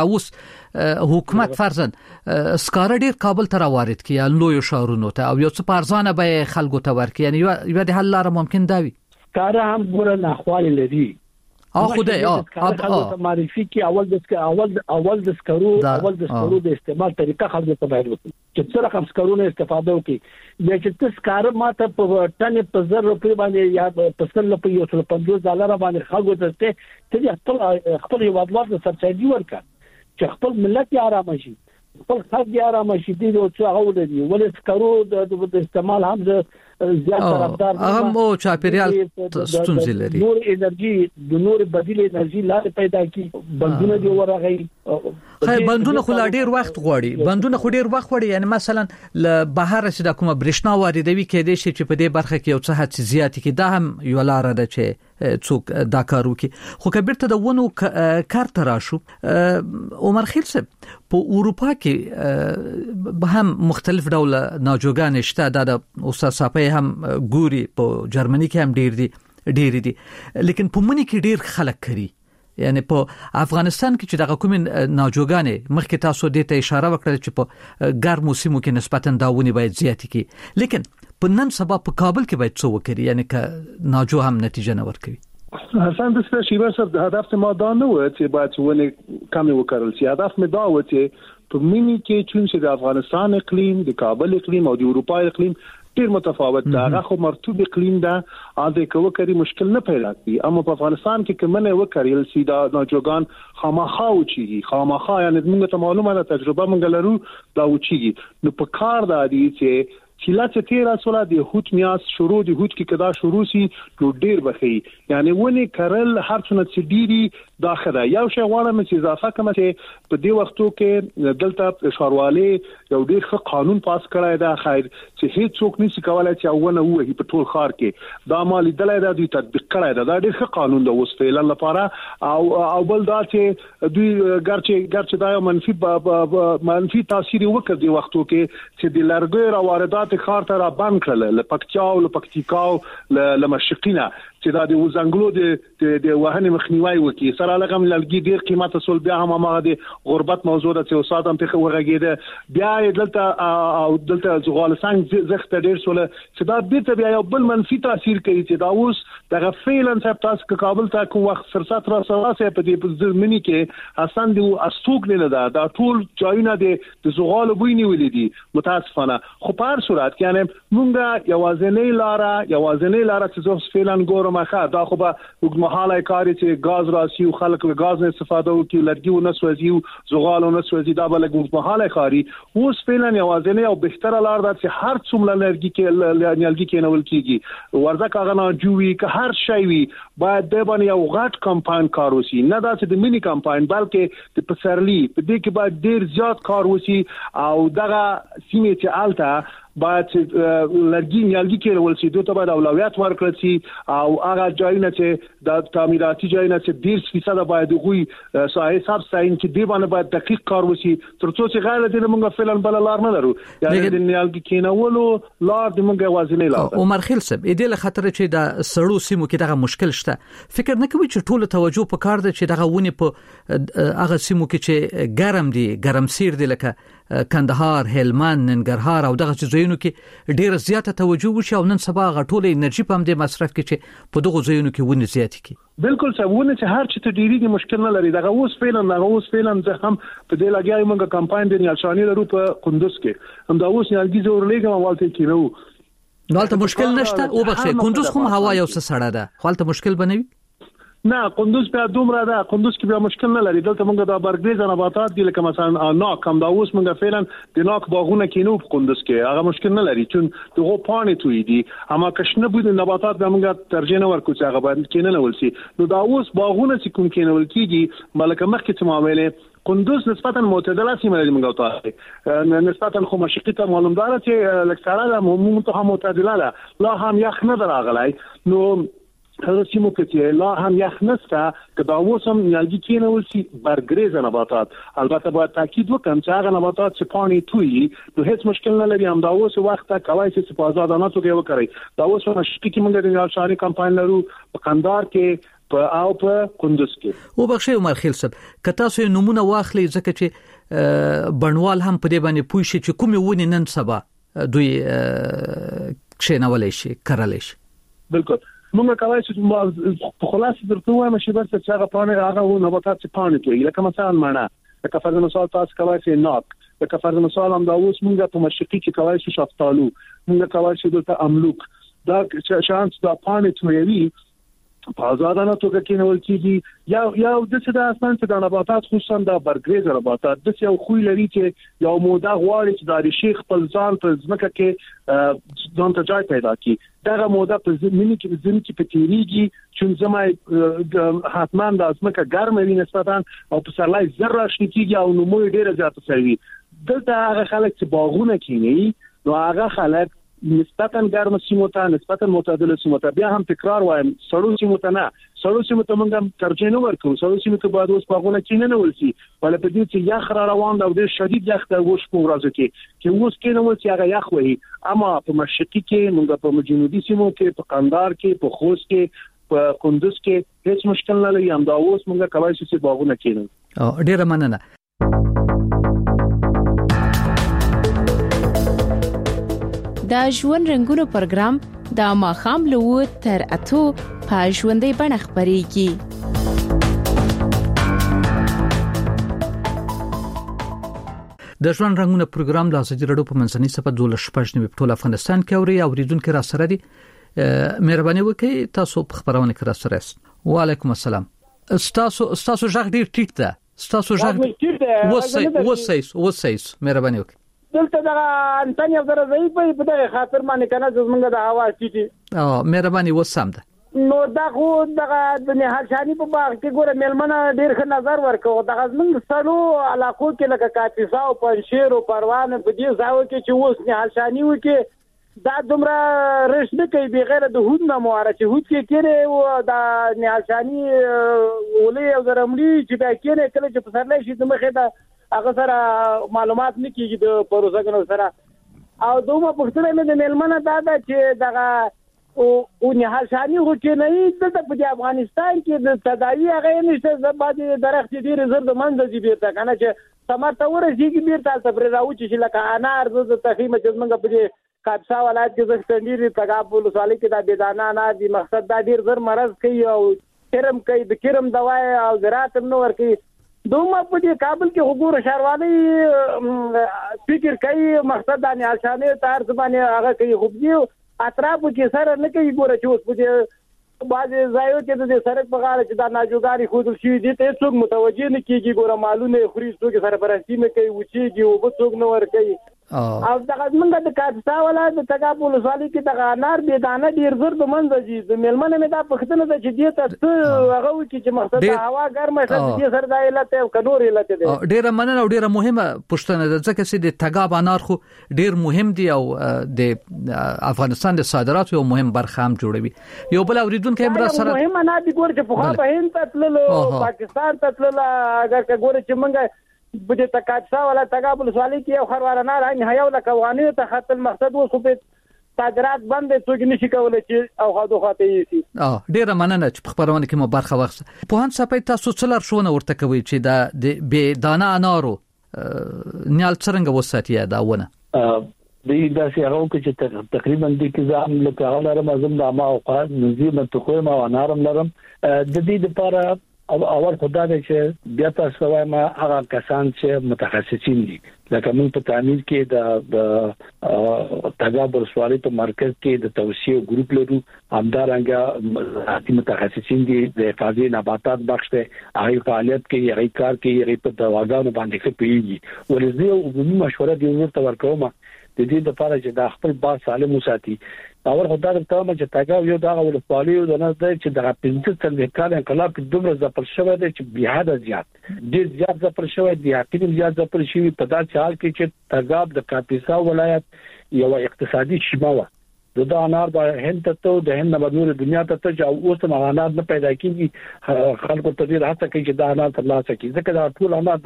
اوس حکومت فرضاً سکاره ډیر کابل ته راوارد کړي لوی شهرونو ته او یو څه پارزانه به خلکو ته ورکړي یعنی یو د حل لار ممکن دا وي سکاره هم ګور نه خوالي لري اه خدای اه اه معرفي کې اول د اول اول د سکرو اول د سکرو د استعمال طریقه خلکو ته باید وکړي چې څه رقم سکرونه استفاده وکړي د چې تاسو کار ماته په ټن په زر روپۍ باندې یا په سل په یو سل پنځوس ډالر باندې خلکو ته ته خپل خپل یو وادلات سبسایډي ورکړه چې خپل ملت یې آرام شي خپل خلک یې آرام شي دي او څه هغه ولري ولې سکرو د استعمال هم د زیات طرفدار هم او چاپیریال ستونزې لري نور انرژي د نور بدیل انرژي لاره پیدا کی بندونه دی ورغی خای بندونه خو لا ډیر وخت غواړي بندونه خو ډیر وخت غواړي یعنی مثلا ل بهر چې د کومه برښنا واردوي کېدې شي چې په دې برخه کې یو څه هڅه زیات کی دا هم یو لار ده چې څوک دا کار وکي خو کبیرته د ونو کار تراشو عمر خیل صاحب په اروپا کې به هم مختلف ډول ناجوګان شته د استاد صاحب هم ګوري په جرمني کې هم ډیر دي ډیر دي لیکن په منی کې ډیر خلک کړي یعنی په افغانستان کې چې دغه کوم ناجوګانې مخکې تاسو دې ته اشاره وکړه چې په ګرم موسمو کې نسبتاً داونی باید زیات کی لیکن په نن سبا په کابل کې باید څه وکړي یعنی ک ناجو هم نتیجه نه ورکوي حسن د څه شي ورسره هدف ما دا نه و چې باید ونه کم وکړل شي. هدف مې دا و چې په مینی کې چې د افغانستان اقلیم، د کابل اقلیم او د اروپا اقلیم ډیر متفاوت ده. هغه خو مرطوب اقلیم ده، اده کو وکړي مشکل نه پیدا کوي. اما په افغانستان کې کومه وکړل سي دا ناجوګان خامخا وچیږي، خامخا یعنی موږ ته معلومه ده، تجربه موږ لرو دا وچیږي. نو په کار دا دي چې چې لا چې تیر اصله د هوت میاس شروع د هوت کې کدا شروع سي نو ډیر بخي، یعنی ونی کرل هر څونه چې ډيري داخله یو شی غواړم چې اضافه کوم چې په دې وختو کې دلته ښاروالي یو ډیر ښه قانون پاس کړی دا خیر چې هیڅ څوک نشي کولای چې اونه وې په ټول خار کې دا مالي دلای دا دوی تطبیق کړی دا, دا ډیر ښه قانون دی اوس فعلا لپاره. او او بل دا چې دوی ګرچې ګرچې دا یو منفي منفي تاثیر وکړ دی وختو کې چې د لرګي را واردات خار ته را بند کړل ل پکتیاو ل پکتیکاو ل مشقینه چې دا د وزنګلو د د وهنې مخنیوي وکي سره لغم لګي ډیر قیمت اصل بیا هم ما د غربت موضوع د استاد هم په ورغېده بیا دلته او دلته زغال څنګه زخت ډیر سول چې دا بیرته بیا یو بل منفي تاثیر کوي چې دا اوس د فعلا صاحب تاسو کابل ته کوم وخت فرصت را سره په دې ځمنی کې حسن دی استوک نه ده دا ټول ځایونه د زغال بوی نیولې دي متاسفانه. خو په هر صورت یعنی مونږه یوازینی لاره یوازینی لاره چې زوس فعلا ګورم مخه دا خو به وګمحاله کاری چې غاز راسي او خلک له غاز نه استفاده وکړي لرګي او نسوځي او زغال او نسوځي دا بل وګمحاله کاری اوس فعلا یوازینی او بهتره لاره ده چې هر څومره لرګي کې لرګي کې نول کیږي ورځکه هغه نه جوړي که هر شی وي باید د باندې یو غټ کمپاین کار وسی نه دا چې د مینی کمپاین بلکې د پسرلی په دې کې باید ډیر زیات کار وسی او دغه سیمه چې الته باید لرګي نیالګي کې ول شي دوی ته باید اولویت ورکړل شي او هغه ځایونه چې د تعمیراتي ځایونه چې ډیر فیصد باید غوي ساحه حساب ساين چې دی باندې باید دقیق کار وشي ترڅو چې غیر دې موږ فعلا بل لار نه لرو یعنی د نیالګي کېنولو لار د موږ وازنې لار. عمر خیل صاحب دې له خطر چې د سړو سیمو کې دغه مشکل شته فکر نه کوي چې ټول توجه په کار ده چې دغه ونی په هغه سیمو کې چې ګرم دي ګرمسیر دي لکه کندهار، هلمند، ننګرهار او دغه ځایونو کې ډیر زیاته توجه وشي او نن سبا غټوله انرژي په دې مصرف کې چې په دغه ځایونو کې ونی زیات کی. بالکل څونه چې هر چې ډیریږي مشکل نه لري دغه اوس فعلا دغه اوس فعلا زه هم په دې لګیایم موږ کمپاین د نیالشاني لرو په کندوز کې هم دا اوس نیالګي زور لګم والته کینو نو مشکل نشته او بخښه کندوز کوم هوا یو څه سړه ده خپل مشکل بنوي نه کندوز په دومره ده کندوز کې به مشکل نه لري دلته موږ د برګریز نباتات دي لکه مثلا ناک هم دا اوس موږ فعلا د ناک باغونه کینو په کندوز کې هغه مشکل نه لري چون دغه پانی توي دي اما کښنه بود نباتات به موږ ترجیح نه ورکو چې هغه باندې کینه نه ولسي نو دا اوس باغونه چې کوم کینه ولکېږي بلکې مخکې ته معاملې کندوز نسبتا معتدله سیمه لري موږ ته نسبتا خو مشقي ته معلومدار چې لکثره د مونږ معتدله ده لا هم یخ نه راغلی نو هغه سیمو کې لا هم یخ نسته که دا اوس هم نیالګي کېنول شي برګریز نباتات البته باید تاکید وکړم چې هغه نباتات چې پانی توي نو هیڅ مشکل نه لري هم دا اوس وخت کوي چې په آزادانه توګه وکړي دا اوس مشکې کې موږ د نیالشاري کمپاین لرو په قندهار کې په او په کندوز کې. او بخښه عمر خیل صاحب که تاسو نمونه واخلئ ځکه چې بڼوال هم په دې باندې پوه شي چې کومې ونې نن سبا دوی کښېنولی شي کرلی شي. بالکل موږ کوي چې په خلاصه درته وایم چې بس چې هغه پانه هغه نباتات چې پانه توي لکه مثلا مڼه لکه فرض مثال تاسو کوي چې ناک لکه فرض مثال هم دا اوس موږ په مشرقي کې کوي چې شفتالو موږ کوي چې دلته املوک دا شانس دا پانه توي په آزادانه توګه کېنول کېږي یا یا د څه د اسمان چې د نباتات خصوصا د برګریز نباتات د یو خوې لري چې یو موده غواړي چې د شیخ خپل ځان په ځمکه کې ځان ته ځای پیدا کړي دغه موده په زمینی کې زمینی کې په تیریږي چې زمای حتما د ځمکه ګرمه وي نسبتا او په سرلای ذره شنکیږي او نمو ډیره زیاته سوي دلته هغه خلک چې باغونه کینی نو هغه خلک نسبتا ګرم سیمو ته نسبتا معتدله سیمو ته بیا هم تکرار وایم سړو سیمو ته نه سړو سیمو ته موږ ترجیح نه ورکوو سړو سیمو ته باید اوس باغونه کینې نه ولسي ولې په دې چې یخ را روان دی او ډېر شدید یخ دی اوس په ورځو کې چې اوس کینې ولسي هغه یخ وهي اما په مشرقي کې موږ په جنوبي سیمو کې په قندهار کې په خوست کې په کندوز کې هیڅ مشکل نه لري هم دا اوس موږ کولی شو چې باغونه کینو. ډېره مننه. دا ژوند رنګونو پروګرام د ماښام له اووه تر اتو په ژوندۍ بڼه خپرېږي. د ژوند رنگونه پروګرام د ازادي رادیو په منځنۍ صفه دوله شپږ نیو په ټول افغانستان کې اوري اوریدونکو را سره دي. مهرباني وکړئ تاسو په خبرونه کې را سره است. وعلیکم السلام. تاسو تاسو ژغ ډیر ټیټ ده. تاسو ژغ وسای وسای وسای مهرباني وکړئ. دلته دا انټنیا زره ضعیف په دغه خاطر باندې کنه زمونږ د هوا ټیټي. اه مهرباني وسام ده. نو دا خو دغه د نهال شانی په باغ کې ګوره ملمنه ډیر ښه نظر ورکوه. دغه زمونږ سلو علاقو کې لکه کاپیسا او پنشیر او پروان په دې ځاو کې چې اوس نهال شانی وکي دا دومره رښتینه کوي بغیر د هود نه مواره چې هود کې کېره او دا نهال شانی ولې او درملی چې دا کېره کله چې په سرلې شي دمخه دا هغه سره معلومات نه کیږي د پروژګنو سره. او دومره پښتنه مې د ملمنه دا دا چې دغه او او نهال شانی هو چې نه د په افغانستان کې د تداوی هغه نشته زبادي درخت ډیر زر د منځ دی بیرته کنه چې سمارته ورسیږي بیرته تبر راوچی چې لکه انار د تفهیم چې موږ په کاپسا ولایت کې د ستنديري تګاب ولسوالۍ کې د بيدانه نه دي مقصد دا ډیر زر مرز کوي او کرم کوي د کرم دواي او زراعت نو ور کوي. دومره په دې کابل کې حضور شهروالۍ فکر کوي مقصد دا نه شانه تار زبانه هغه کوي خو دې اطراف کې سره نه کوي ګوره چې اوس په دې بعض ځایو کې د سړک په غاړه چې دا ناجوګاری خود شي دي ته څوک متوجه نه کیږي ګوره مالونه خوري څوک سره پرستی نه کوي وچیږي او به څوک نه ور کوي. او دغه موږ د کاپسا ولایت د تګاب ولسوالۍ کې دغه انار بيدانه ډیر زر د منځ دي د ملمنه مې دا پښتنه ده چې دې ته هغه وکی چې مقصد هوا ګرمه شته دې سره د علت او کنور علت دي. ډیره مننه او ډیره مهمه پښتنه ده ځکه چې د تګاب انار خو ډیر مهم دي او د افغانستان د صادراتو یو مهم برخه هم جوړوي. یو بل اوریدونکو هم را سره مهم نه دي ګور چې په خوا په هند ته تللو پاکستان ته تللو اگر که ګور چې موږ بده تکاڅا ولا تګابل سوالي کې یو خروار نه راځي هيو لکه وانه ته خپل مقصد وو په صادرات باندې څوک نشي کولای چې او خاطو خاطي شي. اه ډیره مننه چې په خبرونه کې مو برخه واخیسته. په هان صفای تاسو څلر شونه ورته کوي چې دا د بي دانه انارو نیال څنګه وساتیا دا ونه د داسې هغه چې تقریبا د کزام لکه هغه رمضان د ما او قاد نزيم ته ما ونارم لرم د دې لپاره او اول خدای دې چې بیا تاسو وایم هغه کسان چې متخصصین دي لکه موږ په تعمیر کې د تګاب ولسوالۍ په مرکز کې د توسيع ګروپ لرو همدارنګه متخصصین دي د حفاظتي نباتات بخش ته هغه فعالیت کې هغه کار کې هغه په دواګانو باندې ښه پیږي ولزه عمومي مشوره دی ورته ورکوم د دې لپاره چې د خپل با سالم وساتي. اور خدای دې ته چې تاګاو یو دا ولسوالۍ د نه دی چې د پنځه څلوېښت کال انقلاب کې دومره ځپل شوی دی چې بهاده زیات ډېر زیات ځپل شوی دی حقیقي زیات ځپل شوی په داسې حال کې چې تاګاب د کاپیسا ولایت یو اقتصادي شیبه و د دا انار د هند ته د هند نه نور دنیا ته ته او اوس نه انار نه پیدا کیږي خلکو ته ډیر هڅه کوي چې دا انار ترلاسه کړي ځکه دا ټول انار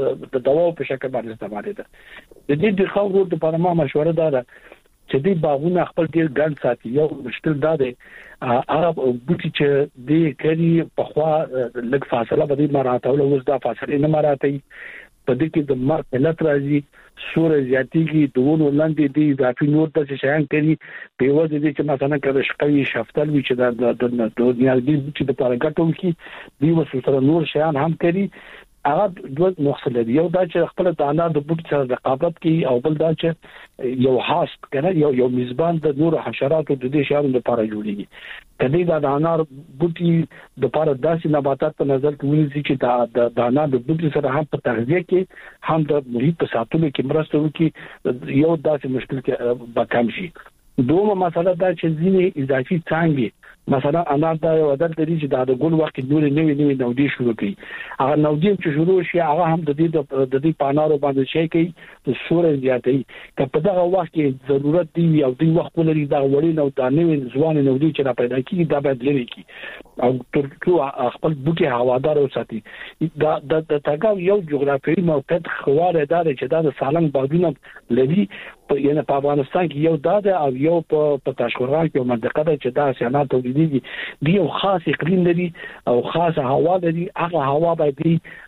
د دواو په شکل باندې استعمال دي. د دې د خاورو د پرما مشوره ده چې دې باغونه خپل ډیر ګڼ ساتي. یو مشکل دا دی عرب بوټي چې دې کړي په خوا لږ فاصله به مراته او اوس دا فاصله نه مراته په دې کې د مر علت راځي سور زیاتیږي دوه لاندې دي اضافي نور د شیان کوي په وجه دي چې مثلا کله شقي شفتل وي چې د د دنیا دي چې د پارګټو کې دی وسره نور شیان هم کوي. هغه دوه مخصله دي یو دا چې خپل د انار د بوټ سره رقابت کوي او بل دا چې یو هاست کنه یو یو میزبان د نور حشراتو د دې شیانو لپاره جوړیږي. کله دا د انار بوټي د لپاره داسې نباتات په نظر کې ونیسي چې دا د انار د بوټي سره هم په تغذیه کې هم د محیط په ساتلو کې مرسته وکړي یو داسې مشکل کې به کم شي. دومره مسله دا چې ځینې اضافي څانګې مثلا انار دا یو عادت لري چې دا د ګل وخت نور نوې نوې نودي شروع کړي هغه نودي چې شروع شي هغه هم د دې د دې پانارو باندې شي کوي د سور زیاتې که په دغه وخت کې ضرورت دی او د وخت لري دا وړي نو دا نوې ځوان نودي چې را پیدا کیږي دا باید لري کی او ترڅو خپل بوټي هوادار وساتي. دا د تګاو یو جغرافیایي موقعیت خواره دار چې دا د سالنګ باغونه لري په یعنی په افغانستان کې یو دا او یو په تاشقرغان کې منطقه ده چې دا صنعت تولیدي دی یو خاص اقلیم لري او خاص هوا لري. هغه هوا باید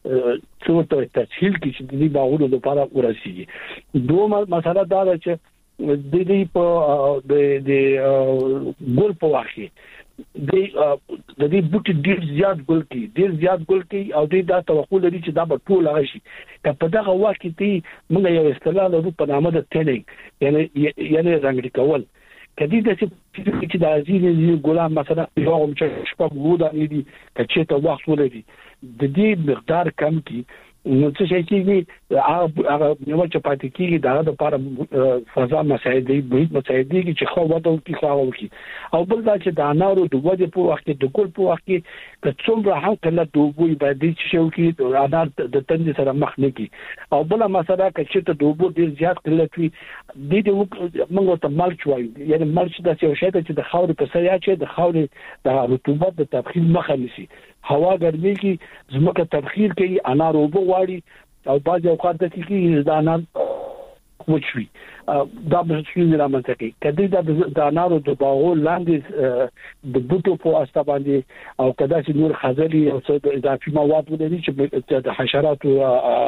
څو ته تسهیل کې چې د باغونو لپاره ورسیږي. دوه مسله دا ده چې د دې په د د ګل په واخی د د دې بوټي ډیر زیات ګل کی ډیر زیات ګل کی او دې دا توقع لري چې دا به ټول هغه شي که په دغه وخت کې موږ یو اصطلاح لرو په نامه د ټینینګ یعنی یعنی رنګ کول کدی د چې د ازینې ګلان مثلا یو هم چې شپږ ودا دي چې ته وخت ولري د دې مقدار کم کی نو څه شي چې هغه نو چې پاتې کیږي دا د لپاره فضا مساعدي محیط مساعدي چې خو وته کی خو وکی او بل دا چې د انارو د وجه په وخت کې د ګل په وخت کې که څومره هم کله دوبوي باندې چې شو کې د انار د تند سره مخ نه کی او بل مسله چې ته دوبو ډیر زیات کله وي د دې موږ ته ملچ وایي یعنی ملچ د څه شي چې د خاورې په سر یا چې د خاورې د رطوبت د تبخیر مخه نیسي هوا ګرمي کې زمکه تبخیر کوي انار وبو غواړي او باز اوقات د کې د انار وچوي دا به څه نه رامنځته کوي کدی دا د انارو د باغو لاندې د بوټو په اساس باندې او کدا چې نور خزلي او څه اضافي مواد ولري چې د حشرات او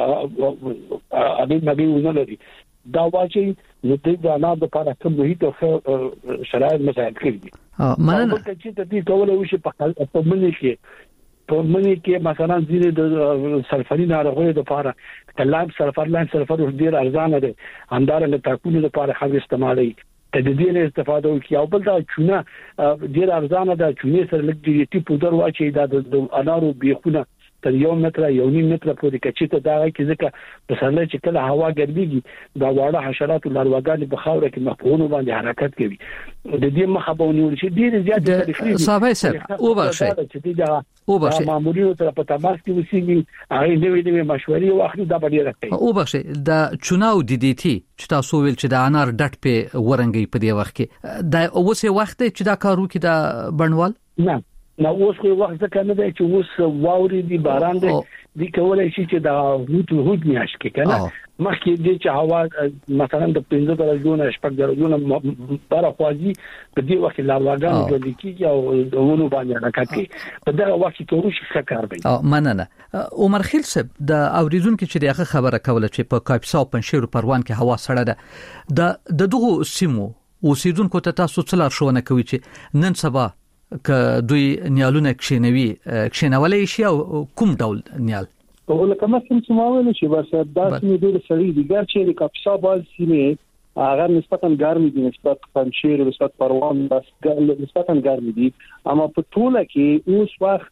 اړین مبي ولري دا واچي نو د انار د لپاره کوم محیط او شرایط مساعد کړي مننه چې د دې کولای وشي په په منی کې په منی کې مثلا ځینې د سلفري ناروغیو لپاره کلام سلفر لاین سلفر ډیر ارزانه دي همدارنګه تاکونو لپاره خو استعمالي د دې نه استفاده وکړي او بل دا چونه ډیر ارزانه ده چونه سره لږ ډی ټي پودر واچي دا د انارو بیخونه تر یو متر یو نیم متر پورې کچته دا کې ځکه په سره چې کله هوا ګرميږي دا واړه حشرات او لاروګان په خاور کې مفعول باندې حرکت کوي د دې مخه به ونیول شي ډیر زیات تاریخي صاحب صاحب او بخښه او بخښه مامورینو ته په تماس کې وسیږي هغه نوې نوې مشورې واخلي دا به راځي او بخښه د چوناو د دې تی چې تاسو ویل چې د انار ډټ په ورنګي په دې وخت کې دا اوسه وخت چې دا کارو کې دا بڼوال نه نو اوس خو وخت څنګه نه دی چې اوس واوري دی باران دی د کولای شي چې دا هوت هوت میاش کې کنه مخکې د چې هوا مثلا د پنځه درجو نه شپږ درجو نه بار خوازي په دې وخت لا واګان د لیکي او ونه باندې حرکت کوي په دغه وخت کې ورو شي کار کوي او مننه عمر خیل صاحب د اوریدونکو چې دغه خبره کوله چې په کاپسا او پنشیر پروان کې هوا سړه ده د دغه سیمو اوسیدونکو ته تاسو څه لارښوونه کوي چې نن سبا که دوی نیالونه کښینوي کښینولای شي او کوم ډول نیال ولکه مثلا چې ما ویل چې بس دا سیمه ډېر سړی دي ګر چې د کاپسا باز سیمه هغه نسبتا ګرمي دي نسبت پنشیر نسبت پروان بس نسبتا ګرمي دي اما په ټوله کې اوس وخت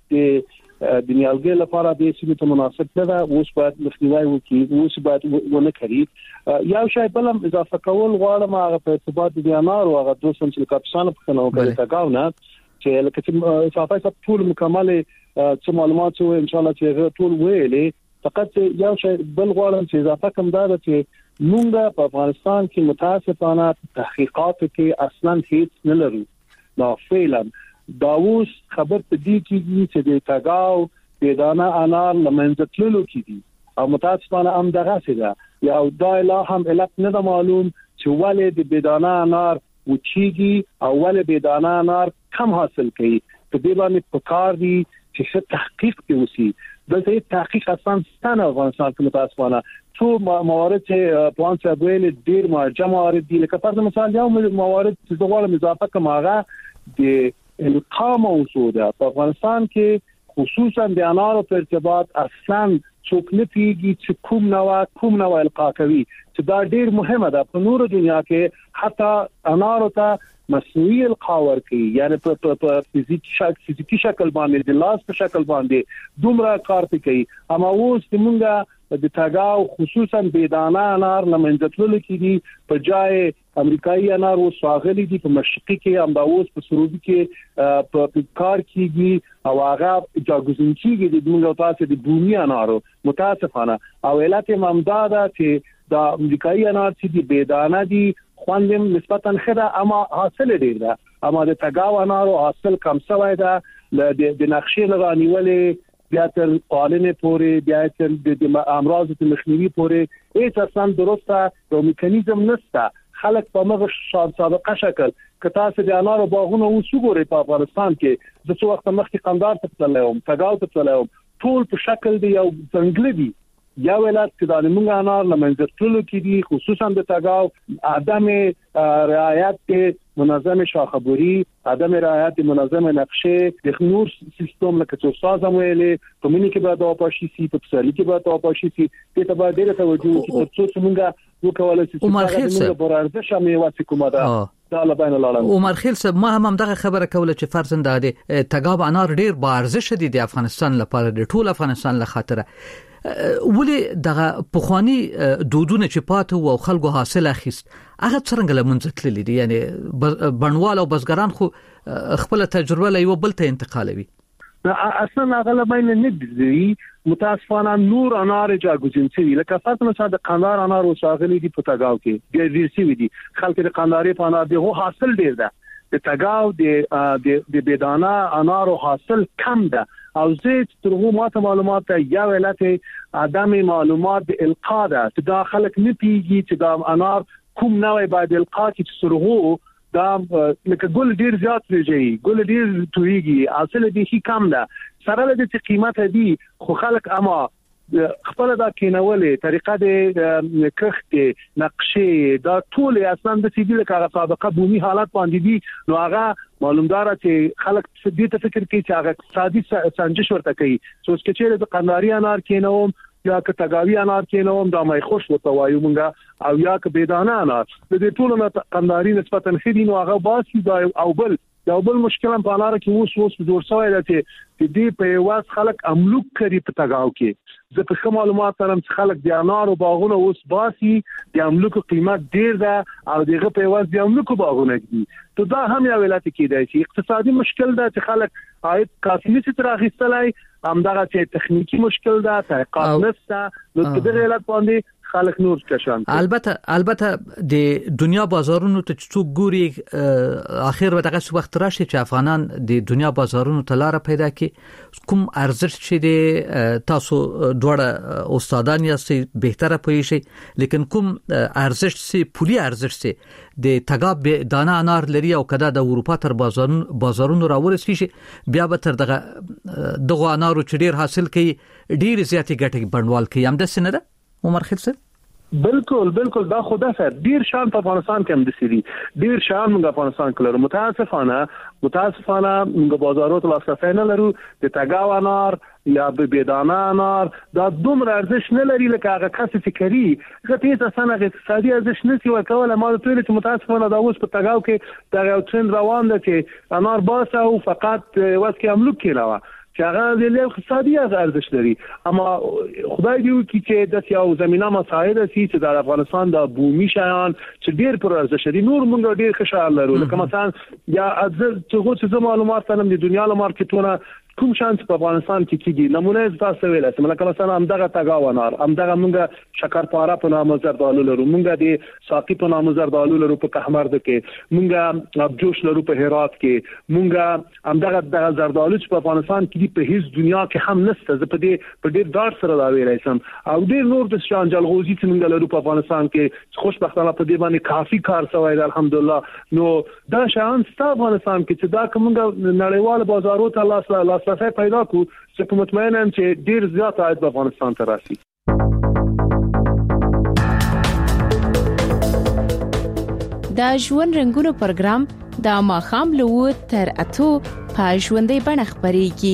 د نیالګي لپاره د سیمه ته مناسب نه ده اوس باید مخنیوي وکړي اوس باید ونه کړي یو شی بلم اضافه کول غواړم هغه په ارتباط د انار او هغه دوسم چې کاپسا نه پخنه وکړي تاګاونه چې لکه چې صافای صاحب ټول مکمل څه معلومات او ان شاء الله چې ټول ویلې فقط یو شی بل غواړم چې اضافه کوم دا چې موږ په افغانستان کې متاسفانه تحقیقات کې اصلا هیڅ نه لرو نو فعلا دا اوس خبر په دې کې چې د تاګاو بيدانه انار لمنځه تللو کې دي او متاسفانه هم دغه څه ده یا دا لا هم علت نه ده معلوم چې ولې د بيدانه انار وچیږي او ولې بيدانه انار کم حاصل کوي په دې باندې پکار دي چې څه تحقیق وکړي د دې تحقیق اساس ستنه افغانستان کې متاسفانه څو موارد چې پلان څه ویل ډیر مرجع موارد دي لکه پر مثال یو موارد چې دغه اضافه کوم هغه د القام موضوع ده په افغانستان کې خصوصا د انارو په ارتباط اصلا څوک نه پیږي چې کوم نوع کوم نوع القا کوي چې دا ډیر مهمه ده په نور دنیا کې حتی انارو ته مصنوعي القا ورکي یعنی په په فزیکی شکل فزیکی شکل باندې د لاس په شکل باندې دومره کار کوي اما اوس موږ د تاګاو خصوصا بيدانه انار لمنځتلو کې دي په ځای امریکایي انار او سواغلي دي په مشرقي کې هم دا اوس په سروبي کې په کار کېږي او هغه جاګوزن کېږي د موږ تاسو د بومي انارو متاسفانه او علت ممداده چې دا امریکایي انار چې دي بيدانه دي خواندم نسبتا خدا اما حاصل ډیر ده اما د تاګاو انارو حاصل کم شوی ده د نقشې لغانیولې بیا تر قالنه پورې بیا تر د امراض مخنیوي پورې هیڅ اصلا درسته یو میکانیزم نشته خلک په مغه سابقه شکل که تاسو د انارو باغونه وسوګورئ په افغانستان کې د څو وخت مخکې قندار ته تللم تاګاو ته تللم ټول په شکل دی یو څنګه دی یا ولایت کې د موږ انار لمنځتلو کې دي خصوصا د تګاو عدم رعایت منظم شاخبوري عدم رعایت منظم نقشه د نور سیستم لکه څو سازم ویلې کومنی کې به د اپاشي سي په سالي کې به د اپاشي سي ته به ډېر توجه چې څو څنګه وکولای شي چې په ارزښت مې واسي کومه ده عمر خیل صاحب ما هم دغه خبره کوله چې فرضاً د تګاب انار ډیر با ارزښت دي د افغانستان لپاره د ټول افغانستان لخاطر ولې دغه پخوانی دودونه چې پاتې او خلکو حاصل اخیست هغه څنګه لمونځ تللی دي یعنی بڼوال او بزګران خو خپل تجربه له یو بل ته انتقالوي اصلا غالبا نه دي متاسفانه نور انار جاګوزین سي لکه فرض مثلا د قندار انار او شاغلي دي په تګاو کې د ویسي دي خلک د قنداري په انار دی هو حاصل ډیر ده د تګاو د د بيدانه انار او حاصل کم ده او زه ترغو ماته معلومات یا ولایت عدم معلومات د القاء ده چې دا خلک نه پیږي چې دا انار کوم نوې بعد القاء چې سرغو دا لکه ګل ډیر زیات لږی ګل ډیر تویږي حاصل دي هی کم ده سره له دې قیمت دي خو خلک اما خپل دا کینولې طریقه د کښت نقشې دا ټول اصلا د سیدی لکه سابقه بومي حالات باندې دي نو هغه معلومدار چې خلک دې ته فکر کوي چې هغه اقتصادي سنجش ورته کوي سوچ کې چې د قنداري انار کینوم یا که تګاوی انار کینوم دا مې خوش وته وایو مونږه او یا که بيدانه انار د دې ټولو نه قنداري نسبتا خېدي نو هغه باسي دا او بل دا بل مشکل په انار کې اوس اوس جوړ شوی دی چې دې په واس خلک املوک کوي په تګاو کې زه په معلومات سره خلک د انار او باغونو اوس باسي د املوک قیمت ډیر ده او دغه په واس د املوک باغونه دي ته دا هم یو ولایت کې دی چې اقتصادي مشکل ده چې خلک عاید کافي نشي تر اخیستلای همدغه چې تخنیکی مشکل ده تحقیقات نشته نو په دغه علت باندې خلک نور کشان البته البته د دنیا بازارونو ته څوک ګوري اخر به دغه وخت راشي چې افغانان د دنیا بازارونو ته لار پیدا کړي کوم ارزښت چې د تاسو دوړه استادان یې بهتره پوي شي لیکن کوم ارزښت سي پولي ارزښت سي د تګاب دانه انار لري او کدا د اروپا تر بازارونو بازارونو راورسي شي بیا به تر دغه دغه انارو چې ډیر حاصل کړي ډیر زیاتې ګټه بڼوال کوي هم د سینه ده عمر خیل صاحب بالکل بالکل دا خدا سره ډیر شان په افغانستان کې هم د سری ډیر شان موږ افغانستان کې لرو متاسفانه متاسفانه موږ بازارونو ته لاسرسی نه لرو د تګاو انار یا به بيدانه انار دا دومره ارزښت نه لري لکه هغه کس فکری غټه اسانه اقتصادي ارزښت نشي ورکول ما ته ویل چې متاسفانه دا اوس په تګاو کې دا یو ټرند روان دی چې انار باسه او فقط واسکه املوک کیناوه چې هغه د اقتصادي ارزښت لري اما خدای دې وکړي چې د یو زمينه مساعد سي چې د افغانستان د بومي شایان چې ډېر پر ارزښت دي نور موږ ډېر خوشاله لرو لکه مثلا یا چې څه معلومات تنم د دنیا له مارکیټونو کوم شانس په افغانستان کې کیږي نمونه تاسو ویل چې ملک مثلا همدغه تګاو انار همدغه موږ شکرپاره په نامه زردالو لرو موږ د ساقي په نامه زردالو لرو په کهمرد کې موږ ابجوش لرو په هرات کې موږ همدغه د زردالو په افغانستان کې په هیڅ دنیا کې هم نشته زه په دې په ډېر ډار سره دا ویلای شم او ډېر نور د شان جلغوزي چې موږ لرو په افغانستان کې خوشبختانه په دې باندې کافي کار شوی دی الحمدلله نو دا شان ستاسو افغانستان کې چې دا کومه نړیوال بازارونو ته لاس لاسرسی پیدا کو چې مطمئن یم چې ډیر زیات عاید په افغانستان ته راسي دا ژوند رنگونو پروګرام د ماخام لو تر اتو په ژوندۍ بڼه خبريږي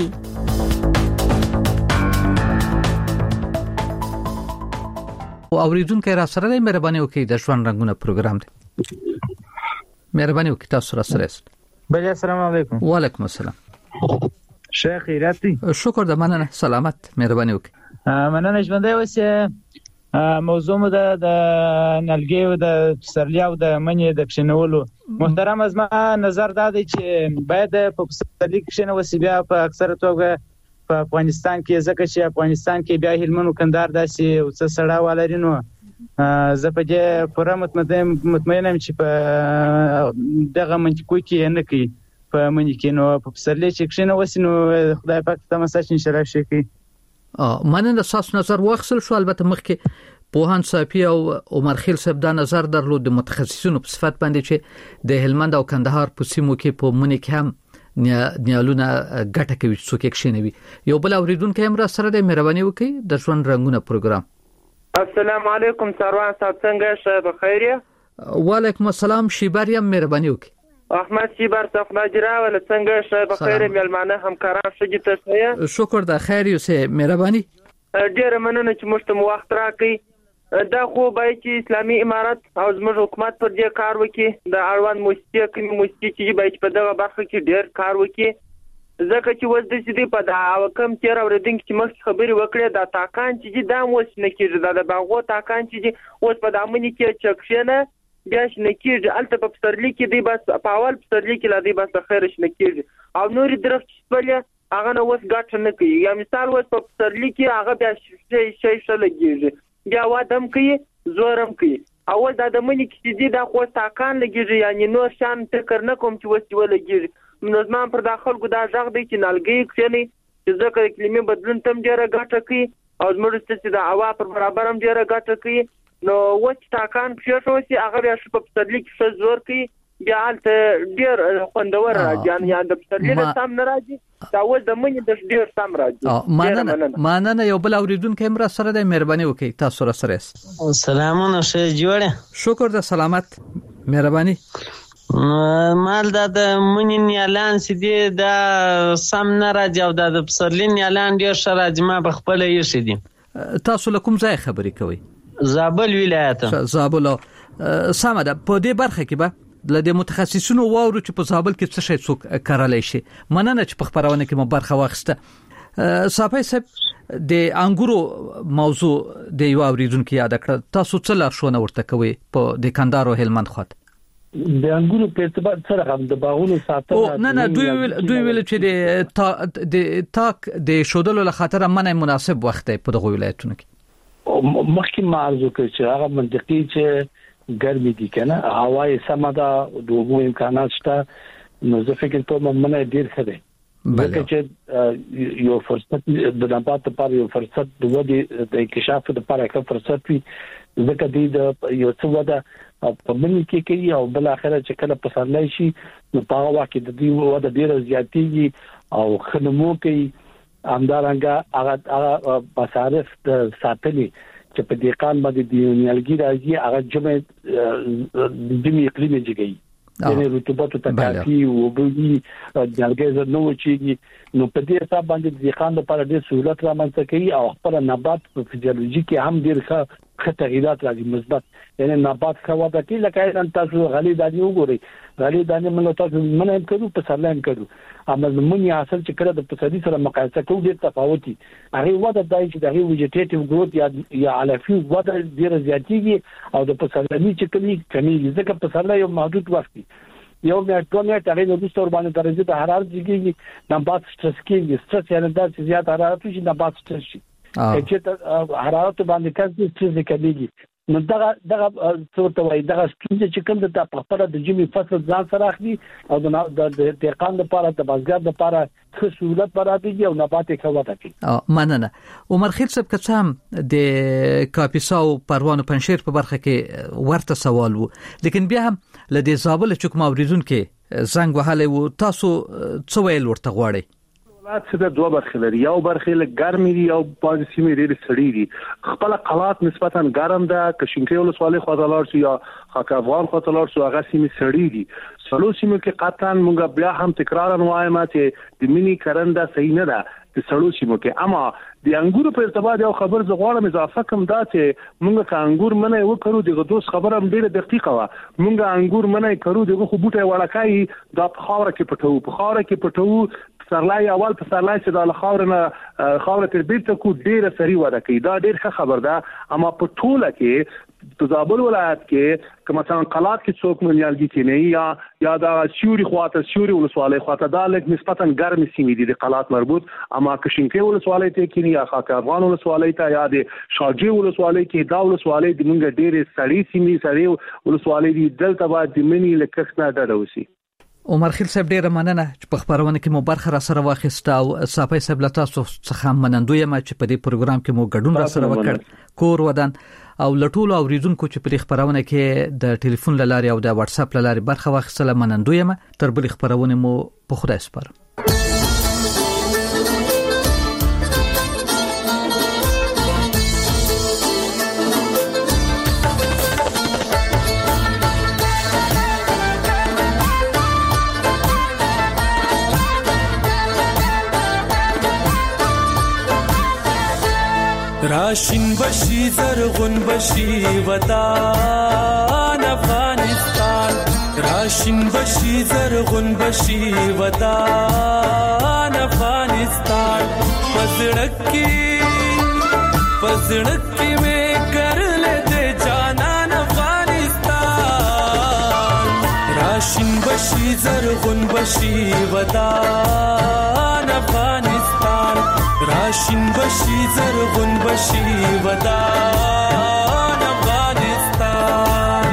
او اوریدونکو را سره مهرباني وکړئ د ژوند رنگونو پروګرام دی مهرباني وکړئ تاسو را سره است بله السلام علیکم وعلیکم السلام شیخ خیراتی شکر د مننه سلامت مهرباني وکړئ مننه ژوندۍ اوسه موضوع مو د نلګي او د پسرلي او د منی د کښینولو محترم از ما نظر دا دی چې باید په پسرلي کښینه وسی بیا په اکثره توګه په افغانستان کې ځکه چې افغانستان کې بیا هلمند او کندهار داسې او څه سړا ولري نو زه په دې پوره مطمئن یم چې په دغه منطقو کې نه کوي په منی کې نو په پسرلي چې کښینه وسی نو خدای پاک ته مساج انشاءالله شي کوي ا مننه تاسو نظر واخصل شو البته مخکې پوهان صافي او عمر خیل صاحب دا نظر درلود د متخصصینو په صفت باندې چې د هلمند او کندهار په سیمو کې په منی کې هم نیالونه ګټه کوي څوک یک شنوي. یو بل اوریدونکو هم را سره د مهرباني وکي د ژوند رنگونه پروګرام. السلام علیکم سروان صاحب څنګه شه بخیر یې؟ وعلیکم السلام شیبر یم مهرباني وکي. احمد شیبر صاحب ناجرا ول څنګه شه بخیر ملمانه همکاران شګی ته شکر د خیر یو سه مهرباني. ډیر مننه چې موږ ته وخت راکړئ. دا خو باید چې اسلامي امارت او زموږ حکومت پر دې کار وکړي. د اړوند موسسې کومې موسسې چې باید په دغه برخه کې ډیر کار وکړي ځکه چې وځ د سیدي په دا کم تیر اوریدونکو چې مخ خبري وکړي دا تاکان چې دا موس نه کېږي دا د باغو تاکان چې اوس په دامنې کې چکشنه بیا شنه کېږي الته په پسرلی کې دی بس په اول پسرلی کې لا دی بس خیر شنه کېږي او نوري درخت چې هغه نو وس ګټ نه کوي. یا مثال وس په پسرلی کې هغه بیا شي شي شلګيږي بیا وادم کوي زورم کوي او دا د منی کې دي دا خو تاکان لګیږي یعنی نور شان فکر نه کوم چې وسې ولګیږي. منظم پر داخل ګدا ځغ دی چې نالګي کړي چې ځکه اقلیمي بدلون تم ډیره ګټه کوي او زموږ ستاسو د هوا پر برابر هم ډیره ګټه کوي. نو وڅ تاکان په شو چې هغه بیا په پسرلی کې زور کوي بیا الته ډیر خوندور راځي یا د پسرلی سم نه راځي دا و د منی د ډیر سم راځي. ماننه ماننه یو بل اوریدونکو هم را سره د مهرباني وکي تاسو را سره. سلامونه شه جوړه شکر د سلامت مهرباني. مال دا د منی اعلان سدي دا سم نه راځي او د پسرلی اعلان ډیر ښه راځي. ما په خپل یې سدي. تاسو له کوم ځای خبري کوي؟ زابل ولایت. زابل سم ده. په دې برخه کې به د متخصصینو واورو چې په زابل کې څه شي څوک کارالای شي. مننه چې په خبرونه کې مو برخه واخیسته. صافي صاحب د انګورو موضوع د یو اوریدونکو یاد کړ. تاسو څه لارښوونه ورته کوي په د کندهار او هلمند خواته؟ د انګورو په اعتبار سره هم د باغونو ساتنه او نه نه دوی ویل دوی ویل چې د تا د تاک د شودلو له خاطر منه مناسب وخت په دغه ولایتونو کې مخکې معرض کوي چې هغه منطقي چې ګرمي دي کنه هواي سمدا د وګو امکانات شته. نو زه فکر کوم منه ډیر ښه دی بلکې چې یو فرصت د نبات لپاره یو فرصت د ودی د انکشاف لپاره یو فرصت وي ځکه دی د یو څه ودا په منی کې کوي او بل اخره چې کله پسرلی شي نو په هغه وخت د دې ودا ډیر زیاتېږي او خنمو کوي. همدارنګه هغه هغه مصارف د ساتلي چې په دقان باندې د نیالګي راځي هغه جمع د جمع اقلیم جګي یعنی رطوبت ته کافي او بوي نیالګي زر نو چیږي نو په دې حساب باندې د دقان لپاره ډېر سہولت رامنځته کوي او خپل نبات په فزیولوژي کې هم ډېر ښه ښه تغیرات راځي مثبت یعنی نبات ښه وده کوي. لکه تاسو غلي دانی وګورئ غلي دانی موږ تاسو منه کړو په سرلایم کړو اما زمونږ حاصل چې کړه د پسرلی سره مقایسه کوو ډېر تفاوتي. هغه وده دای چې دغه ویجیټیټیو ګروث یا یا علفي وده ډېر زیاتېږي او د پسرلی چې کمی کمی ځکه پسرلی یو محدود وخت دی یو میاشت دوه میاشتې هغه د دوستور باندې درجه د حرارت جګیږي نبات سټرس کېږي. سټرس یعنی دا چې زیات حرارت شي نبات سټرس شي چې حرارت باندې کېږي سټرس کېږي. نو دغه دغه څه وایي دغه ستونزې چې کوم د خپل د جمی فصل ځان سره اخلي او د دقیقان لپاره د بازار لپاره ښه سہولت برابرېږي او نبات یې ښه وده کوي. مننه. عمر خیل صاحب که څه هم د کاپیسا او پروان پنځیر په برخه کې ورته سوال وو لیکن بیا هم ل دې زابل چې کوم اوریدونکو زنګ وهاله وو تاسو څه ویل ورته غواړئ؟ قلات څه د دوه برخې لري یو برخې له ګرمي دي او په سیمې ډېر سړې دي. خپل قلات نسبتا ګرم ده کشینکې ولسوالۍ خواته لاړ شو یا خاک افغان خواته لاړ شو هغه سیمې سړې دي. سلو سیمو کې قطعا مونږ بیا هم تکرارا وایم چې د مینی کرنده صحیح نه ده د سړو سیمو کې. اما د انګورو په ارتباط یو خبر زه غواړم اضافه کوم دا چې مونږ که انګور منه وکړو دغه دوس خبره هم ډېره دقیقه وه. مونږ انګور منه کړو دغه خو بوټی وړکای دا په خاوره کې پټو په خاوره کې پټو سرلای اول په سرلای چې د خاور نه خاور تر بیرته کو ډیره سری وده کوي دا ډیر ښه خبر ده. اما په ټوله کې په زابل ولایت کې که مثلا قلات کې څوک نیالګي کې نه یا یا دا سیوري خواته سیوري ولسوالۍ خواته دا لږ نسبتا ګرم سیمې دي د قلات مربوط. اما کشینکې ولسوالۍ ته کې یا خاک افغان ولسوالۍ ته یا د شاجي ولسوالۍ کې دا ولسوالۍ د موږ ډېر سړې سیمې سړې ولسوالۍ دي دلته باید د منی لکښ نه ډډه وسی. عمر خیل صاحب ډیره مننه چې په خبرونه کې مو برخه را سره واخیسته او صافي صاحب له تاسو څخه منندوی یم چې په دې پروګرام کې مو ګډون را سره وکړ. کور ودان او لټول اوریدونکو چې په خبرونه کې د ټلیفون لارې او د واتس اپ لارې برخه واخیستله منندوی یم. تر بل خبرونه مو په خدای سپارم. راشن بشي زرغون بشي وطن افغانستان، راشن بشي زرغون بشي وطن افغانستان. پزړکی پزړکی مې کرل دې جانان افغانستان. راشن بشي زرغون بشي وطن افغانستان، راشن بشي زرغون بشي ودان افغانستان.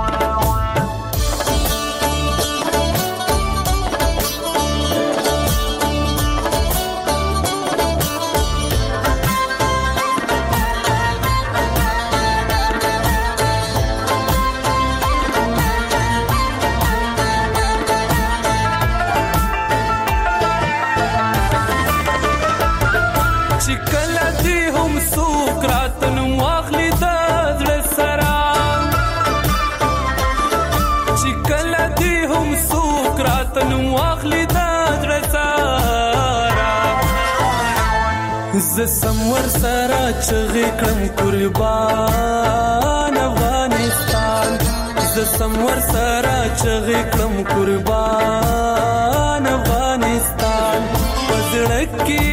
ز سمور سره چغې کړم قربان افغانستان، ز سمور سره چغې کړم قربان افغانستان. پزړکی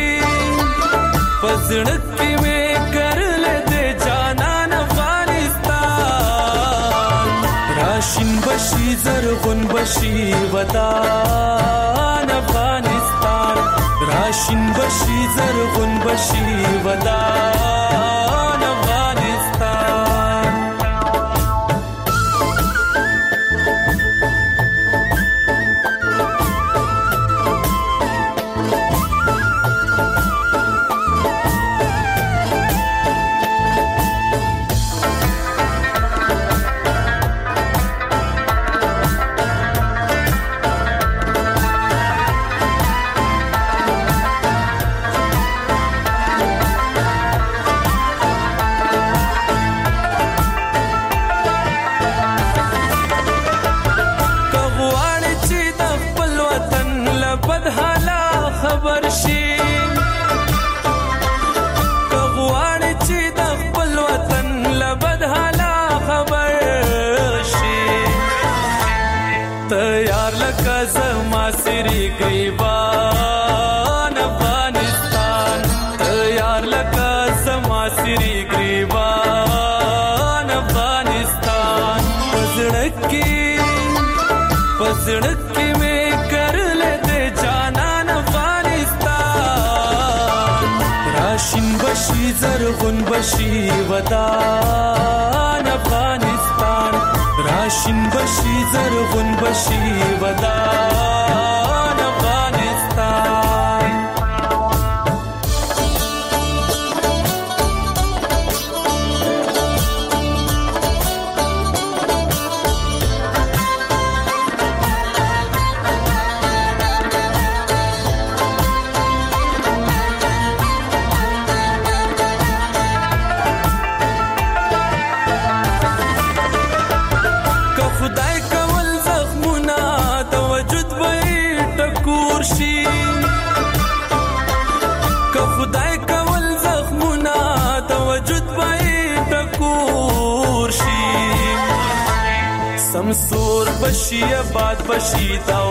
پزړکی مې کرل دې جانان افغانستان. راشن بشي زرغون بشي ودان افغانستان، راشن بشي زرغون بشي ودان افغانستان. گریبان افغانستان، تیار لکه زما سری گریبان افغانستان. پزړکی پزړکی مې کرل دې جانان افغانستان. راشن بشي زرغون بشي ودان افغانستان، راشن بشي زرغون بشي ودان افغانستان. سمسور بشي آباد بشي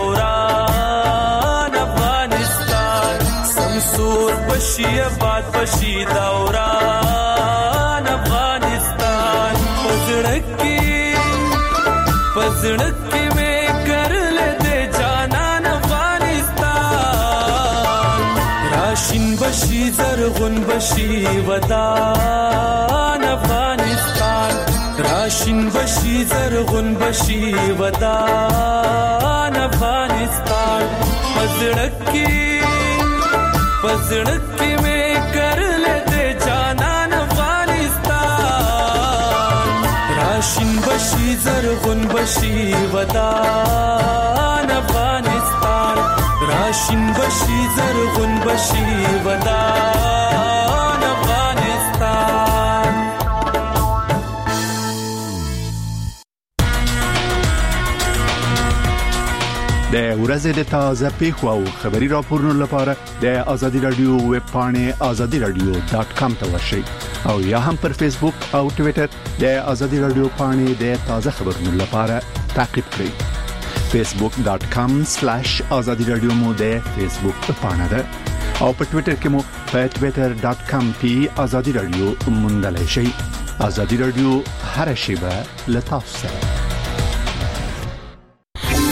دوران افغانستان، سمسور بشي آباد بشي دوران افغانستان. پزړکی پزړکی مې کرل دې جانان افغانستان. راشن بشي زرغون بشي ودان افغانستان، راشن بشي زرغون بشي ودان افغانستان. پزړکی پزړکی مې کرل دې جانان افغانستان. بشي ودان افغانستان راشین بشي زرغون بشي ودان افغانستان. د ورځې د تازه پیښو او خبري راپورونو لپاره د آزادي رادیو ویب پاڼې آزادي رادیو ډاټ کام ته ورشئ او یا هم پر فیسبوک او ټوئیټر د آزادي رادیو پاڼې د تازه خبرونو لپاره تعقیب کړئ. فیسبوک ډاټ کام سلیش آزادي رادیو مو د فیسبوک پاڼه ده او په ټوئیټر کې مو په ټوئیټر ډاټ کام پی آزادي رادیو موندلای شئ. آزادي رادیو هر شیبه له تاسو سره.